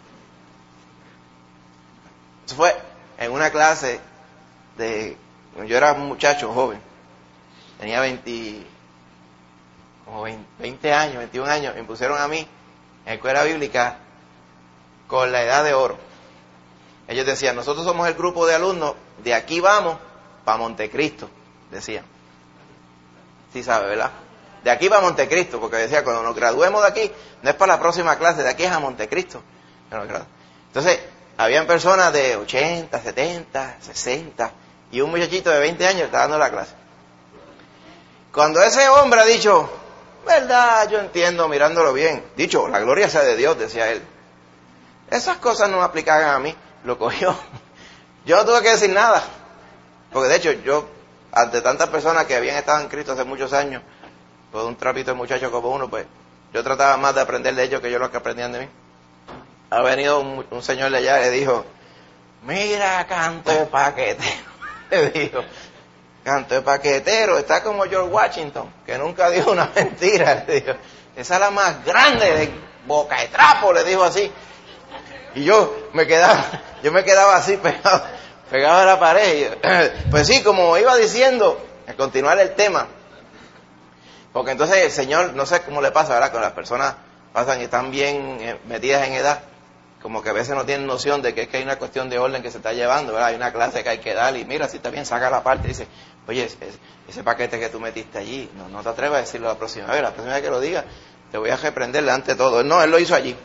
Eso fue en una clase de... Yo era un muchacho joven. Tenía veinte, como veinte años, veintiún años. Me pusieron a mí en escuela bíblica con la edad de oro. Ellos decían, nosotros somos el grupo de alumnos, de aquí vamos para Montecristo, decían. Sí sabe, ¿verdad? De aquí para Montecristo, porque decía, cuando nos graduemos de aquí, no es para la próxima clase, de aquí es a Montecristo. Entonces, habían personas de ochenta, setenta, sesenta, y un muchachito de veinte años está dando la clase. Cuando ese hombre ha dicho, verdad, yo entiendo, mirándolo bien, dicho, la gloria sea de Dios, decía él. Esas cosas no me aplicaban a mí. Lo cogió. Yo no tuve que decir nada. Porque de hecho, yo, ante tantas personas que habían estado en Cristo hace muchos años, pues un trapito de muchacho como uno, pues yo trataba más de aprender de ellos que ellos los que aprendían de mí. Ha venido un, un señor de allá y le dijo, mira, canto de paquetero. Le dijo, canto de paquetero, está como George Washington, que nunca dijo una mentira. Le dijo, esa es la más grande de boca de trapo, le dijo así. Y yo me quedaba, yo me quedaba así pegado, pegado a la pared. Pues sí, como iba diciendo, a continuar el tema. Porque entonces el Señor, no sé cómo le pasa, ¿verdad? Cuando las personas pasan y están bien metidas en edad, como que a veces no tienen noción de que es que hay una cuestión de orden que se está llevando, ¿verdad? Hay una clase que hay que dar y mira, si está bien, saca la parte y dice, oye, ese, ese paquete que tú metiste allí, no, no te atrevas a decirlo la próxima vez, la próxima vez que lo diga, te voy a reprenderle ante todo. No, él lo hizo allí.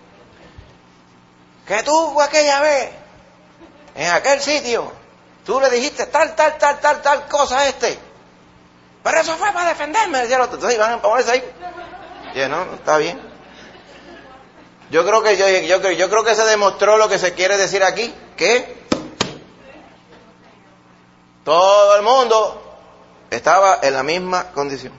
Que tú aquella vez, en aquel sitio, tú le dijiste tal, tal, tal, tal, tal cosa a este. Pero eso fue para defenderme, decía el otro. Entonces iban a ponerse ahí. Y no, no está bien. Yo creo que yo, yo, creo, yo creo que se demostró lo que se quiere decir aquí, que todo el mundo estaba en la misma condición,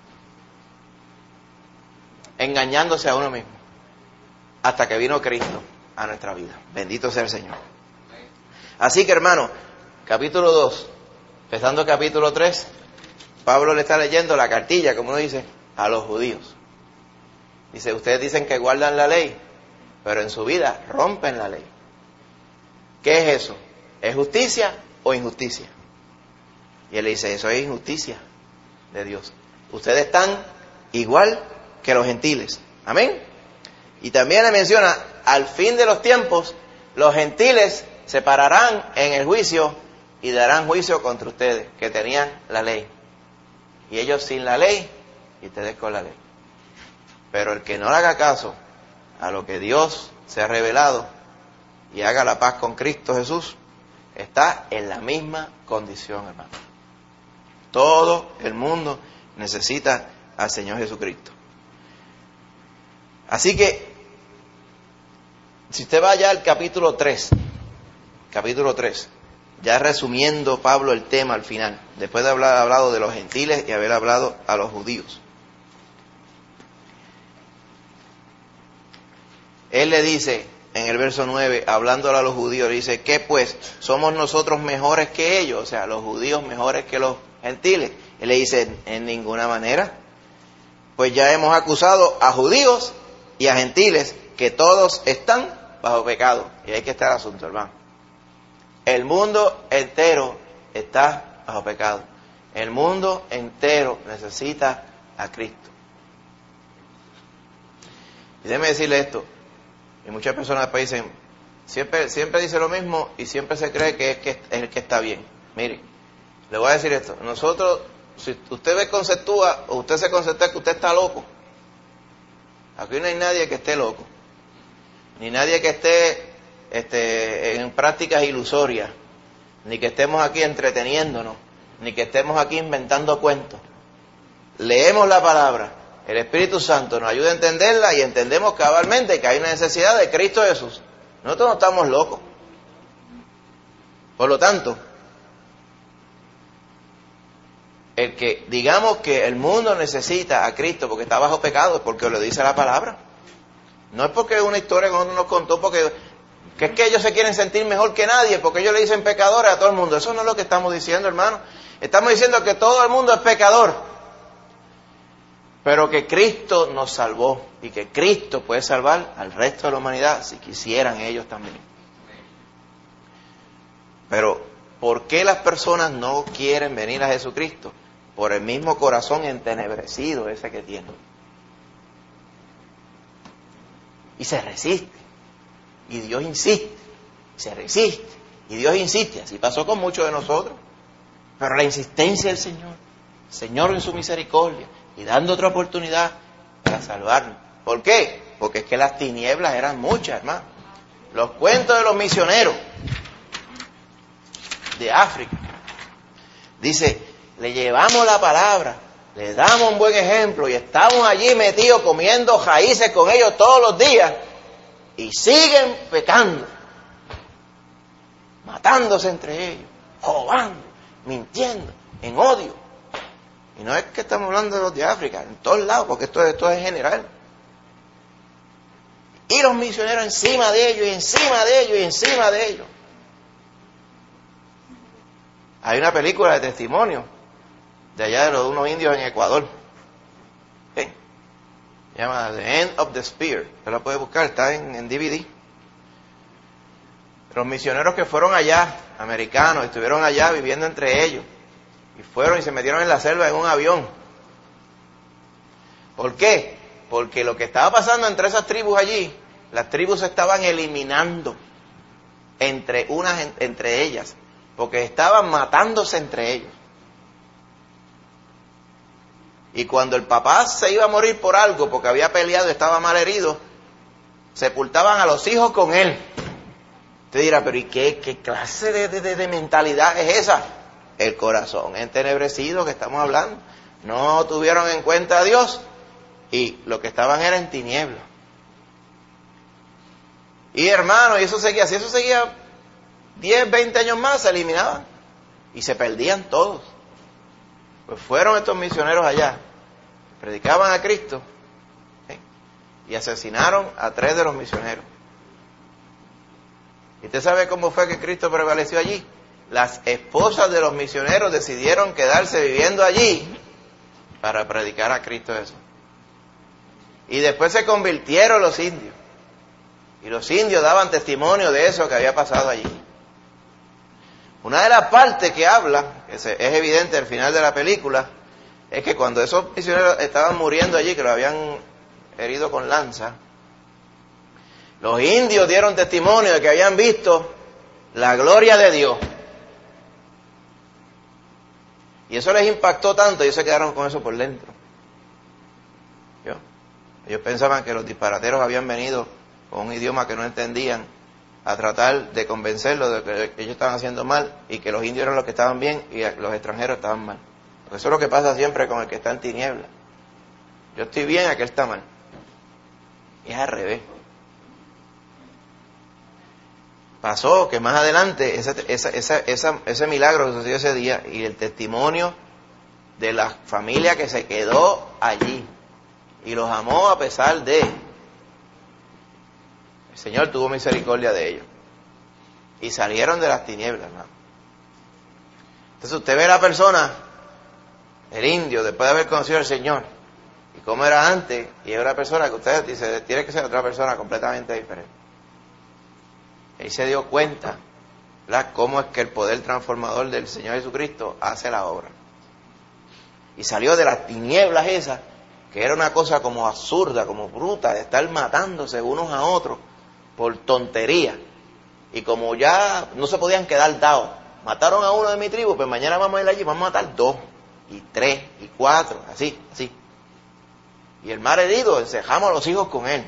engañándose a uno mismo, hasta que vino Cristo a nuestra vida. Bendito sea el Señor. Así que, hermano, capítulo dos, empezando capítulo tres, Pablo le está leyendo la cartilla, como uno dice, a los judíos. Dice, ustedes dicen que guardan la ley, pero en su vida rompen la ley. ¿Qué es eso? ¿Es justicia o injusticia? Y él le dice, eso es injusticia de Dios. Ustedes están igual que los gentiles. Amén. Y también le menciona, al fin de los tiempos, los gentiles se pararán en el juicio y darán juicio contra ustedes, que tenían la ley. Y ellos sin la ley y ustedes con la ley. Pero el que no le haga caso a lo que Dios se ha revelado y haga la paz con Cristo Jesús, está en la misma condición, hermano. Todo el mundo necesita al Señor Jesucristo. Así que, si usted va ya al capítulo tres, capítulo tres, ya resumiendo Pablo el tema al final, después de haber hablado de los gentiles y haber hablado a los judíos. Él le dice, en el verso nueve, hablándole a los judíos, le dice, ¿qué pues? ¿Somos nosotros mejores que ellos? O sea, los judíos mejores que los gentiles. Él le dice, en ninguna manera. Pues ya hemos acusado a judíos y a gentiles que todos están bajo pecado. Y ahí que está el asunto, hermano. El mundo entero está bajo pecado. El mundo entero necesita a Cristo. Y déjeme decirle esto. Y muchas personas después dicen, siempre, siempre dice lo mismo y siempre se cree que es, que es el que está bien. Mire, le voy a decir esto. Nosotros, si usted ve conceptúa, o usted se conceptúa que usted está loco. Aquí no hay nadie que esté loco. Ni nadie que esté este, en prácticas ilusorias. Ni que estemos aquí entreteniéndonos. Ni que estemos aquí inventando cuentos. Leemos la palabra. El Espíritu Santo nos ayuda a entenderla y entendemos cabalmente que hay una necesidad de Cristo Jesús. Nosotros no estamos locos. Por lo tanto, el que digamos que el mundo necesita a Cristo porque está bajo pecado es porque lo dice la palabra. No es porque es una historia que uno nos contó, porque que es que ellos se quieren sentir mejor que nadie, porque ellos le dicen pecadores a todo el mundo. Eso no es lo que estamos diciendo, hermano. Estamos diciendo que todo el mundo es pecador, pero que Cristo nos salvó y que Cristo puede salvar al resto de la humanidad si quisieran ellos también. Pero, ¿por qué las personas no quieren venir a Jesucristo? Por el mismo corazón entenebrecido ese que tienen. Y se resiste. Y Dios insiste. Se resiste. Y Dios insiste. Así pasó con muchos de nosotros. Pero la insistencia del Señor, el Señor en su misericordia, y dando otra oportunidad para salvarnos. ¿Por qué? Porque es que las tinieblas eran muchas, hermano. Los cuentos de los misioneros de África. Dice, le llevamos la palabra, le damos un buen ejemplo y estamos allí metidos comiendo raíces con ellos todos los días y siguen pecando, matándose entre ellos, robando, mintiendo, en odio. Y no es que estamos hablando de los de África, en todos lados, porque esto, esto es general. Y los misioneros encima de ellos, y encima de ellos, y encima de ellos. Hay una película de testimonio de allá de los, unos indios en Ecuador. ¿Sí? Se llama The End of the Spear. Usted la puede buscar, está en, en D V D. Los misioneros que fueron allá, americanos, estuvieron allá viviendo entre ellos. Y fueron y se metieron en la selva en un avión. ¿Por qué? Porque lo que estaba pasando entre esas tribus allí, las tribus se estaban eliminando entre unas entre ellas, porque estaban matándose entre ellos. Y cuando el papá se iba a morir por algo, porque había peleado y estaba mal herido, sepultaban a los hijos con él. Usted dirá, pero ¿y qué, qué clase de, de, de mentalidad es esa? El corazón entenebrecido que estamos hablando. No tuvieron en cuenta a Dios y lo que estaban era en tinieblas. Y hermano, y eso seguía, si eso seguía diez, veinte años más, se eliminaban y se perdían todos. Pues fueron estos misioneros allá, predicaban a Cristo, ¿eh? y asesinaron a tres de los misioneros. ¿Y usted sabe cómo fue que Cristo prevaleció allí? Las esposas de los misioneros decidieron quedarse viviendo allí para predicar a Cristo Jesús. Y después se convirtieron los indios. Y los indios daban testimonio de eso que había pasado allí. Una de las partes que habla, que es evidente al final de la película, es que cuando esos misioneros estaban muriendo allí, que lo habían herido con lanza, los indios dieron testimonio de que habían visto la gloria de Dios. Y eso les impactó tanto, ellos se quedaron con eso por dentro. ¿Yo? Ellos pensaban que los disparateros habían venido con un idioma que no entendían a tratar de convencerlos de que ellos estaban haciendo mal y que los indios eran los que estaban bien y los extranjeros estaban mal. Porque eso es lo que pasa siempre con el que está en tinieblas. Yo estoy bien, aquel está mal. Y es al revés. Pasó que más adelante ese, esa, esa, esa, ese milagro que sucedió ese día y el testimonio de la familia que se quedó allí y los amó a pesar de... El Señor tuvo misericordia de ellos. Y salieron de las tinieblas, hermano. Entonces usted ve a la persona, el indio, después de haber conocido al Señor, y cómo era antes, y es una persona que usted dice, tiene que ser otra persona completamente diferente. Él se dio cuenta, ¿verdad?, cómo es que el poder transformador del Señor Jesucristo hace la obra. Y salió de las tinieblas esas, que era una cosa como absurda, como bruta, de estar matándose unos a otros por tontería. Y como ya no se podían quedar dados, mataron a uno de mi tribu, pues mañana vamos a ir allí, vamos a matar dos, y tres, y cuatro, así, así. Y el mar herido, encejamos a los hijos con él.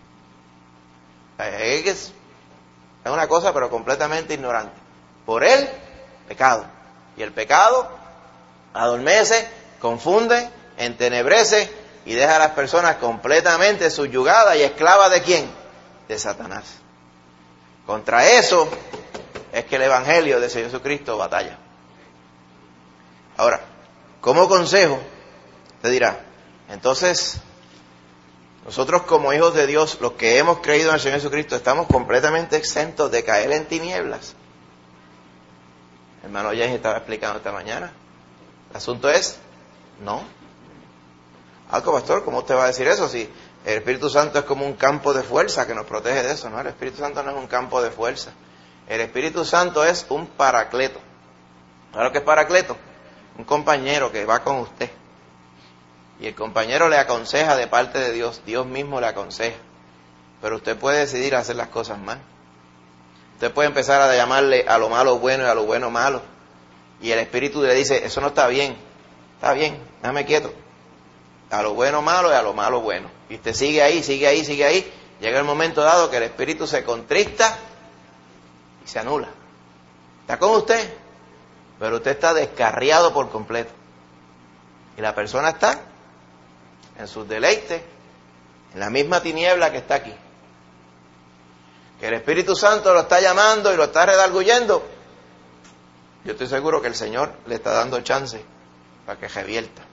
Es una cosa, pero completamente ignorante. Por él, pecado. Y el pecado adormece, confunde, entenebrece y deja a las personas completamente subyugadas y esclavas ¿de quién? De Satanás. Contra eso es que el Evangelio de Señor Jesucristo batalla. Ahora, como consejo, te dirá, entonces, nosotros como hijos de Dios, los que hemos creído en el Señor Jesucristo, estamos completamente exentos de caer en tinieblas. El hermano James estaba explicando esta mañana. El asunto es, no. Algo, pastor, ¿cómo usted va a decir eso? Si el Espíritu Santo es como un campo de fuerza que nos protege de eso, ¿no? El Espíritu Santo no es un campo de fuerza. El Espíritu Santo es un paracleto. ¿Sabes lo que es paracleto? Un compañero que va con usted. Y el compañero le aconseja de parte de Dios. Dios mismo le aconseja. Pero usted puede decidir hacer las cosas mal. Usted puede empezar a llamarle a lo malo bueno y a lo bueno malo. Y el Espíritu le dice, eso no está bien. Está bien, déjame quieto. A lo bueno malo y a lo malo bueno. Y usted sigue ahí, sigue ahí, sigue ahí. Llega el momento dado que el Espíritu se contrista y se anula. Está con usted, pero usted está descarriado por completo. Y la persona está en sus deleites, en la misma tiniebla que está aquí. Que el Espíritu Santo lo está llamando y lo está redarguyendo. Yo estoy seguro que el Señor le está dando chance para que revierta.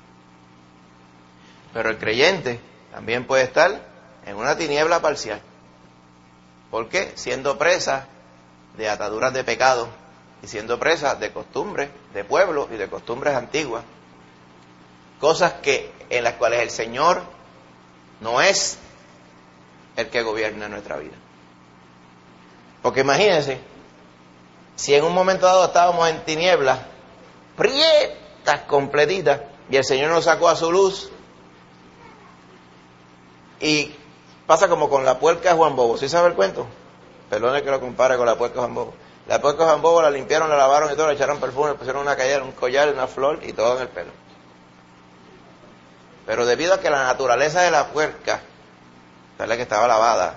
Pero el creyente también puede estar en una tiniebla parcial. ¿Por qué? Siendo presa de ataduras de pecado y siendo presa de costumbres de pueblo y de costumbres antiguas. Cosas que en las cuales el Señor no es el que gobierna nuestra vida. Porque imagínense, si en un momento dado estábamos en tinieblas, prietas, completitas, y el Señor nos sacó a su luz, y pasa como con la puerca de Juan Bobo. ¿Sí sabe el cuento? Perdone que lo compare con la puerca de Juan Bobo. La puerca de Juan Bobo la limpiaron, la lavaron y todo, le echaron perfume, le pusieron una collar, un collar, una flor y todo en el pelo. Pero debido a que la naturaleza de la puerca, la que estaba lavada,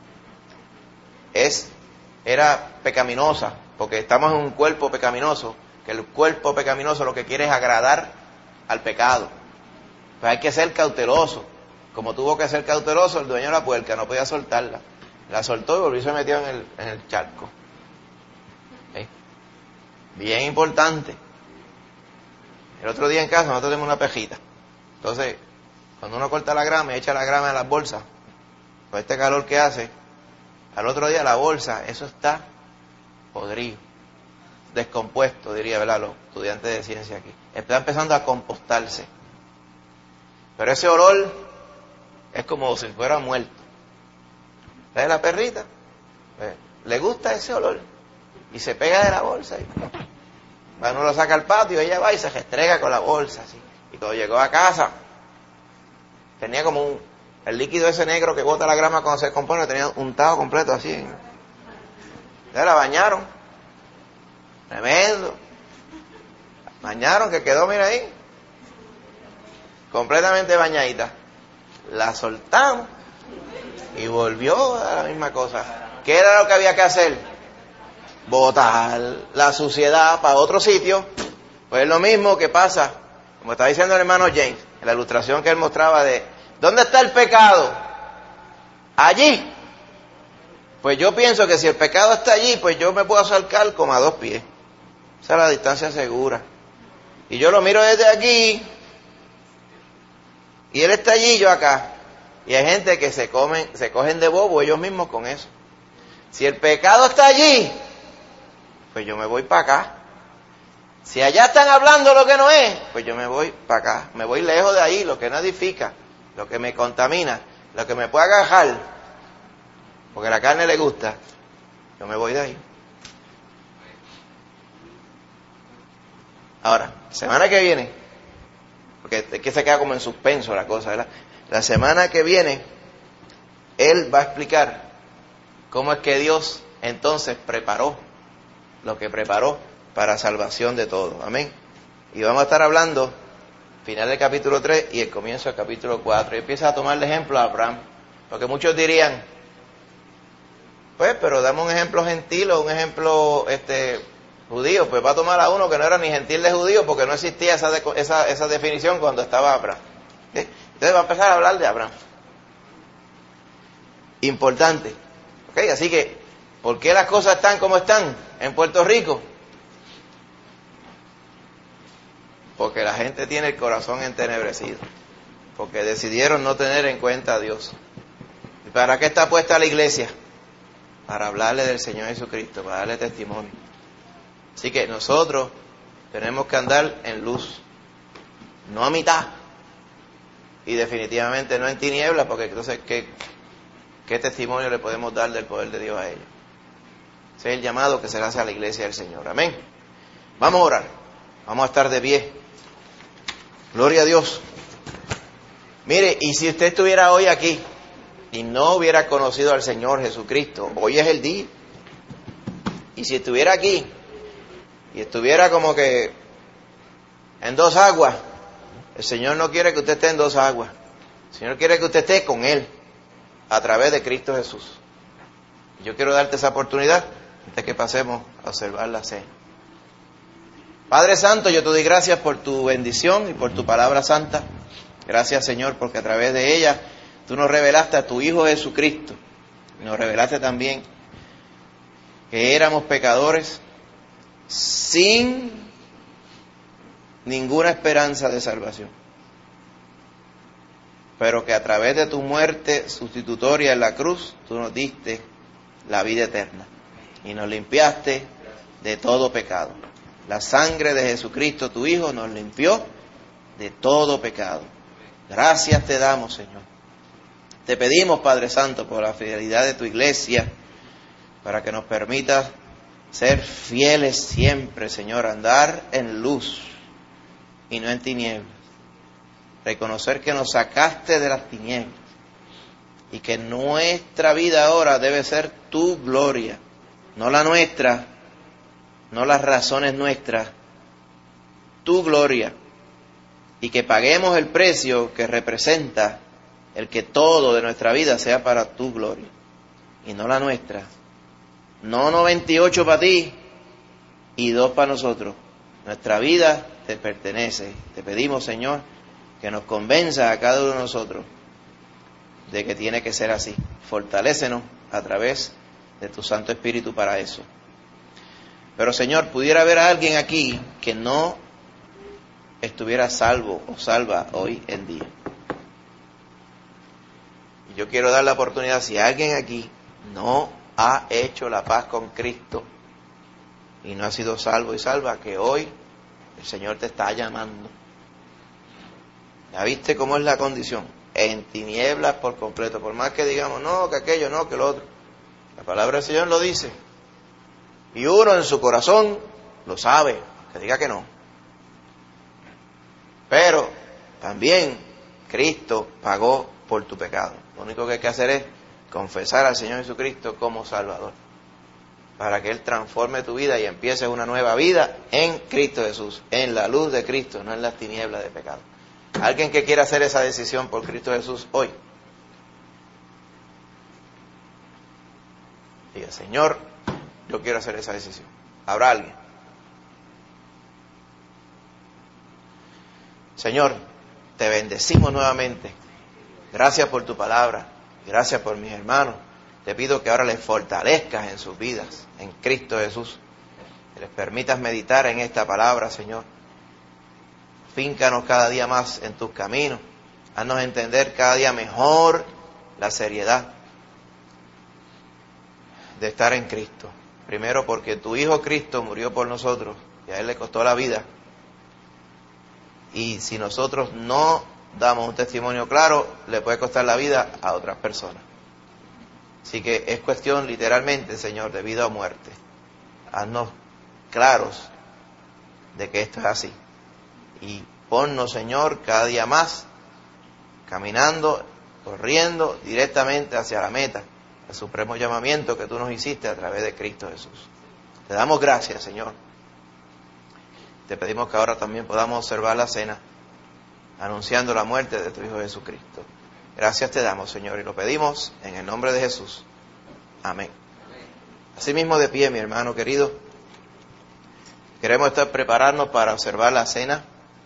es, era pecaminosa, porque estamos en un cuerpo pecaminoso, que el cuerpo pecaminoso lo que quiere es agradar al pecado. Pues hay que ser cauteloso. Como tuvo que ser cauteloso, el dueño de la puerca no podía soltarla. La soltó y volvió y se metió en el, en el charco. ¿Sí? Bien importante. El otro día en casa nosotros tenemos una pejita. Entonces, cuando uno corta la grama y echa la grama en las bolsas, con este calor que hace, al otro día la bolsa, eso está podrido, descompuesto, diría, ¿verdad?, los estudiantes de ciencia aquí. Está empezando a compostarse. Pero ese olor es como si fuera muerto. ¿Ves la perrita? Pues, le gusta ese olor y se pega de la bolsa. Y cuando uno lo saca al patio, ella va y se restrega con la bolsa. Así. Y cuando llegó a casa, tenía como un, el líquido ese negro que bota la grama cuando se compone, tenía untado completo así. Ya la bañaron. Tremendo. Bañaron, que quedó, mira ahí, completamente bañadita. La soltamos y volvió a la misma cosa. ¿Qué era lo que había que hacer? Botar la suciedad para otro sitio. Pues es lo mismo que pasa, como está diciendo el hermano James, en la ilustración que él mostraba de ¿dónde está el pecado? Allí. Pues yo pienso que si el pecado está allí, pues yo me puedo acercar como a dos pies. Esa es la distancia segura. Y yo lo miro desde aquí, y él está allí y yo acá. Y hay gente que se comen, se cogen de bobo ellos mismos con eso. Si el pecado está allí, pues yo me voy para acá. Si allá están hablando lo que no es, pues yo me voy para acá. Me voy lejos de ahí, lo que no edifica, lo que me contamina, lo que me puede agajar, porque a la carne le gusta, yo me voy de ahí. Ahora, semana que viene, porque es que se queda como en suspenso la cosa, ¿verdad? La semana que viene, él va a explicar cómo es que Dios entonces preparó lo que preparó para salvación de todos. Amén. Y vamos a estar hablando final del capítulo tres y el comienzo del capítulo cuatro. Y empieza a tomar de ejemplo a Abraham. Porque muchos dirían, pues, pero dame un ejemplo gentil o un ejemplo este judío. Pues va a tomar a uno que no era ni gentil de judío porque no existía esa, de, esa, esa definición cuando estaba Abraham. ¿Sí? Entonces va a empezar a hablar de Abraham. Importante. ¿Ok? Así que, ¿por qué las cosas están como están en Puerto Rico? Porque la gente tiene el corazón entenebrecido. Porque decidieron no tener en cuenta a Dios. ¿Y para qué está puesta la iglesia? Para hablarle del Señor Jesucristo, para darle testimonio. Así que nosotros tenemos que andar en luz. No a mitad. Y definitivamente no en tinieblas, porque entonces, ¿qué, qué testimonio le podemos dar del poder de Dios a ellos? Ese es el llamado que se le hace a la iglesia del Señor. Amén. Vamos a orar. Vamos a estar de pie. Gloria a Dios. Mire, y si usted estuviera hoy aquí y no hubiera conocido al Señor Jesucristo, hoy es el día. Y si estuviera aquí y estuviera como que en dos aguas, el Señor no quiere que usted esté en dos aguas. El Señor quiere que usted esté con Él a través de Cristo Jesús. Yo quiero darte esa oportunidad antes que pasemos a observar la cena. Padre Santo, yo te doy gracias por tu bendición y por tu palabra santa. Gracias, Señor, porque a través de ella tú nos revelaste a tu Hijo Jesucristo. Nos revelaste también que éramos pecadores sin ninguna esperanza de salvación, pero que a través de tu muerte sustitutoria en la cruz, tú nos diste la vida eterna y nos limpiaste de todo pecado. La sangre de Jesucristo, tu Hijo, nos limpió de todo pecado. Gracias te damos, Señor. Te pedimos, Padre Santo, por la fidelidad de tu iglesia, para que nos permitas ser fieles siempre, Señor, andar en luz y no en tinieblas. Reconocer que nos sacaste de las tinieblas y que nuestra vida ahora debe ser tu gloria, no la nuestra, no las razones nuestras, tu gloria, y que paguemos el precio que representa el que todo de nuestra vida sea para tu gloria y no la nuestra. No noventa y ocho para ti y dos para nosotros. Nuestra vida te pertenece. Te pedimos, Señor, que nos convenza a cada uno de nosotros de que tiene que ser así. Fortalécenos a través de tu Santo Espíritu para eso. Pero Señor, pudiera haber a alguien aquí que no estuviera salvo o salva hoy en día. Y yo quiero dar la oportunidad, si alguien aquí no ha hecho la paz con Cristo y no ha sido salvo y salva, que hoy el Señor te está llamando. ¿Ya viste cómo es la condición? En tinieblas por completo. Por más que digamos, no, que aquello, no, que lo otro. La palabra del Señor lo dice. Y uno en su corazón lo sabe, que diga que no. Pero también Cristo pagó por tu pecado. Lo único que hay que hacer es confesar al Señor Jesucristo como Salvador, para que Él transforme tu vida y empieces una nueva vida en Cristo Jesús, en la luz de Cristo, no en las tinieblas de pecado. Alguien que quiera hacer esa decisión por Cristo Jesús hoy, diga, Señor, yo quiero hacer esa decisión. ¿Habrá alguien? Señor, te bendecimos nuevamente. Gracias por tu palabra. Gracias por mis hermanos. Te pido que ahora les fortalezcas en sus vidas, en Cristo Jesús. Que les permitas meditar en esta palabra, Señor. Fíncanos cada día más en tus caminos. Haznos entender cada día mejor la seriedad de estar en Cristo. Primero porque tu Hijo Cristo murió por nosotros y a Él le costó la vida. Y si nosotros no damos un testimonio claro, le puede costar la vida a otras personas. Así que es cuestión literalmente, Señor, de vida o muerte. Haznos claros de que esto es así. Y ponnos, Señor, cada día más caminando, corriendo directamente hacia la meta, el supremo llamamiento que tú nos hiciste a través de Cristo Jesús. Te damos gracias, Señor. Te pedimos que ahora también podamos observar la cena, anunciando la muerte de tu Hijo Jesucristo. Gracias te damos, Señor, y lo pedimos en el nombre de Jesús. Amén. Asimismo, de pie, mi hermano querido, queremos estar prepararnos para observar la cena,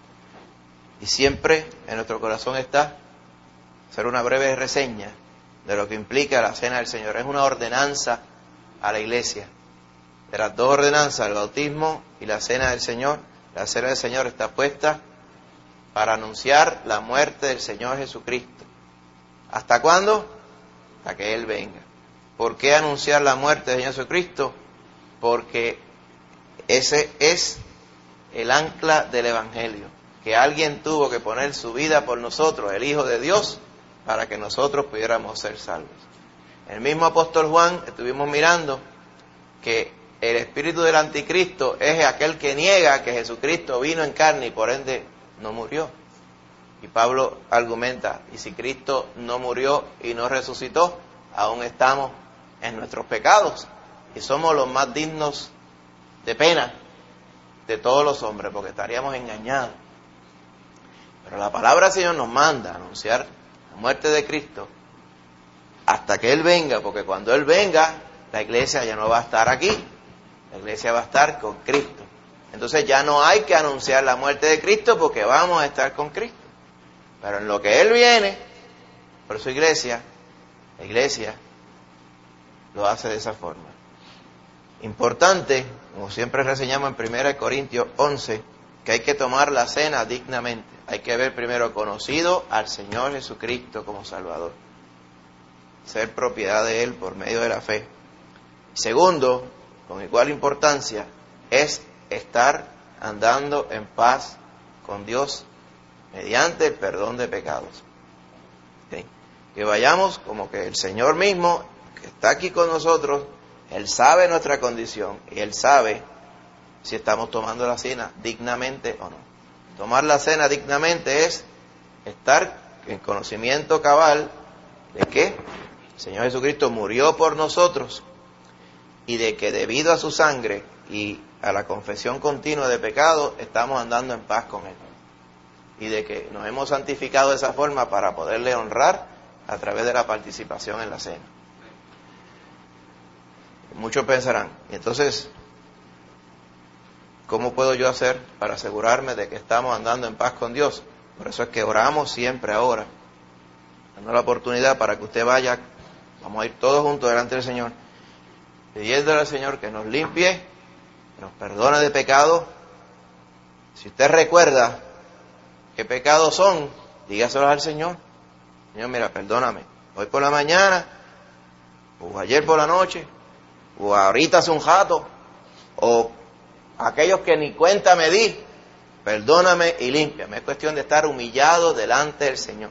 y siempre en nuestro corazón está hacer una breve reseña de lo que implica la cena del Señor. Es una ordenanza a la iglesia. De las dos ordenanzas, el bautismo y la cena del Señor, la cena del Señor está puesta para anunciar la muerte del Señor Jesucristo. ¿Hasta cuándo? Hasta que Él venga. ¿Por qué anunciar la muerte del Señor Jesucristo? Porque ese es el ancla del Evangelio, que alguien tuvo que poner su vida por nosotros, el Hijo de Dios, para que nosotros pudiéramos ser salvos. El mismo apóstol Juan, estuvimos mirando que el espíritu del anticristo es aquel que niega que Jesucristo vino en carne y por ende no murió. Y Pablo argumenta, y si Cristo no murió y no resucitó, aún estamos en nuestros pecados y somos los más dignos de pena de todos los hombres, porque estaríamos engañados. Pero la palabra del Señor nos manda a anunciar la muerte de Cristo hasta que Él venga, porque cuando Él venga, la iglesia ya no va a estar aquí, la iglesia va a estar con Cristo. Entonces ya no hay que anunciar la muerte de Cristo porque vamos a estar con Cristo. Pero en lo que Él viene, por su iglesia, la iglesia lo hace de esa forma. Importante, como siempre reseñamos en primera Corintios once, que hay que tomar la cena dignamente. Hay que haber primero conocido al Señor Jesucristo como Salvador, ser propiedad de Él por medio de la fe. Segundo, con igual importancia, es estar andando en paz con Dios mediante el perdón de pecados. ¿Sí? Que vayamos como que el Señor mismo, que está aquí con nosotros, Él sabe nuestra condición y Él sabe si estamos tomando la cena dignamente o no. Tomar la cena dignamente es estar en conocimiento cabal de que el Señor Jesucristo murió por nosotros y de que debido a su sangre y a la confesión continua de pecado estamos andando en paz con Él. Y de que nos hemos santificado de esa forma para poderle honrar a través de la participación en la cena. Muchos pensarán, y entonces, ¿cómo puedo yo hacer para asegurarme de que estamos andando en paz con Dios? Por eso es que oramos siempre ahora, dando la oportunidad para que usted vaya Vamos a ir todos juntos delante del Señor, pidiéndole al Señor que nos limpie, que nos perdone de pecado. Si usted recuerda qué pecados son, dígaselos al Señor. Señor, mira, perdóname. Hoy por la mañana, o ayer por la noche, o ahorita hace un rato, o aquellos que ni cuenta me di, perdóname y límpiame. Es cuestión de estar humillado delante del Señor.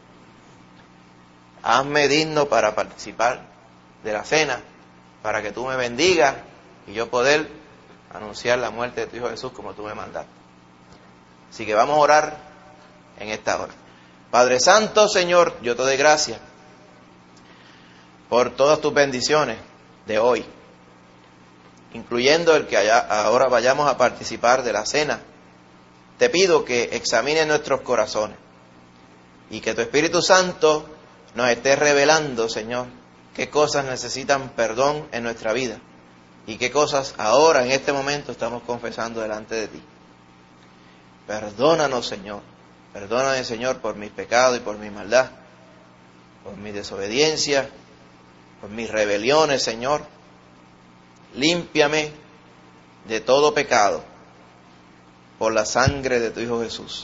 Hazme digno para participar de la cena, para que tú me bendigas y yo poder anunciar la muerte de tu Hijo Jesús como tú me mandaste. Así que vamos a orar en esta hora. Padre Santo, Señor, yo te doy gracias por todas tus bendiciones de hoy, incluyendo el que allá, ahora vayamos a participar de la cena. Te pido que examines nuestros corazones y que tu Espíritu Santo nos esté revelando, Señor, qué cosas necesitan perdón en nuestra vida y qué cosas ahora, en este momento, estamos confesando delante de ti. Perdónanos, Señor. Perdóname, Señor, por mis pecados y por mi maldad, por mi desobediencia, por mis rebeliones, Señor. Límpiame de todo pecado por la sangre de tu Hijo Jesús.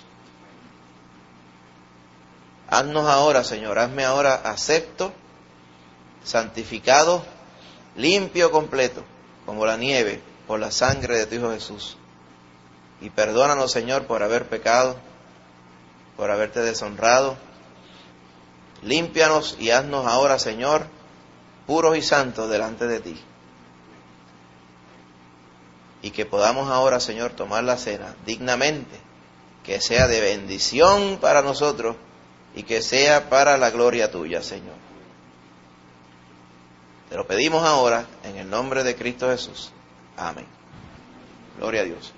Haznos ahora, Señor, hazme ahora acepto, santificado, limpio completo, como la nieve, por la sangre de tu Hijo Jesús. Y perdónanos, Señor, por haber pecado, por haberte deshonrado. Límpianos y haznos ahora, Señor, puros y santos delante de ti. Y que podamos ahora, Señor, tomar la cena dignamente, que sea de bendición para nosotros y que sea para la gloria tuya, Señor. Te lo pedimos ahora en el nombre de Cristo Jesús. Amén. Gloria a Dios.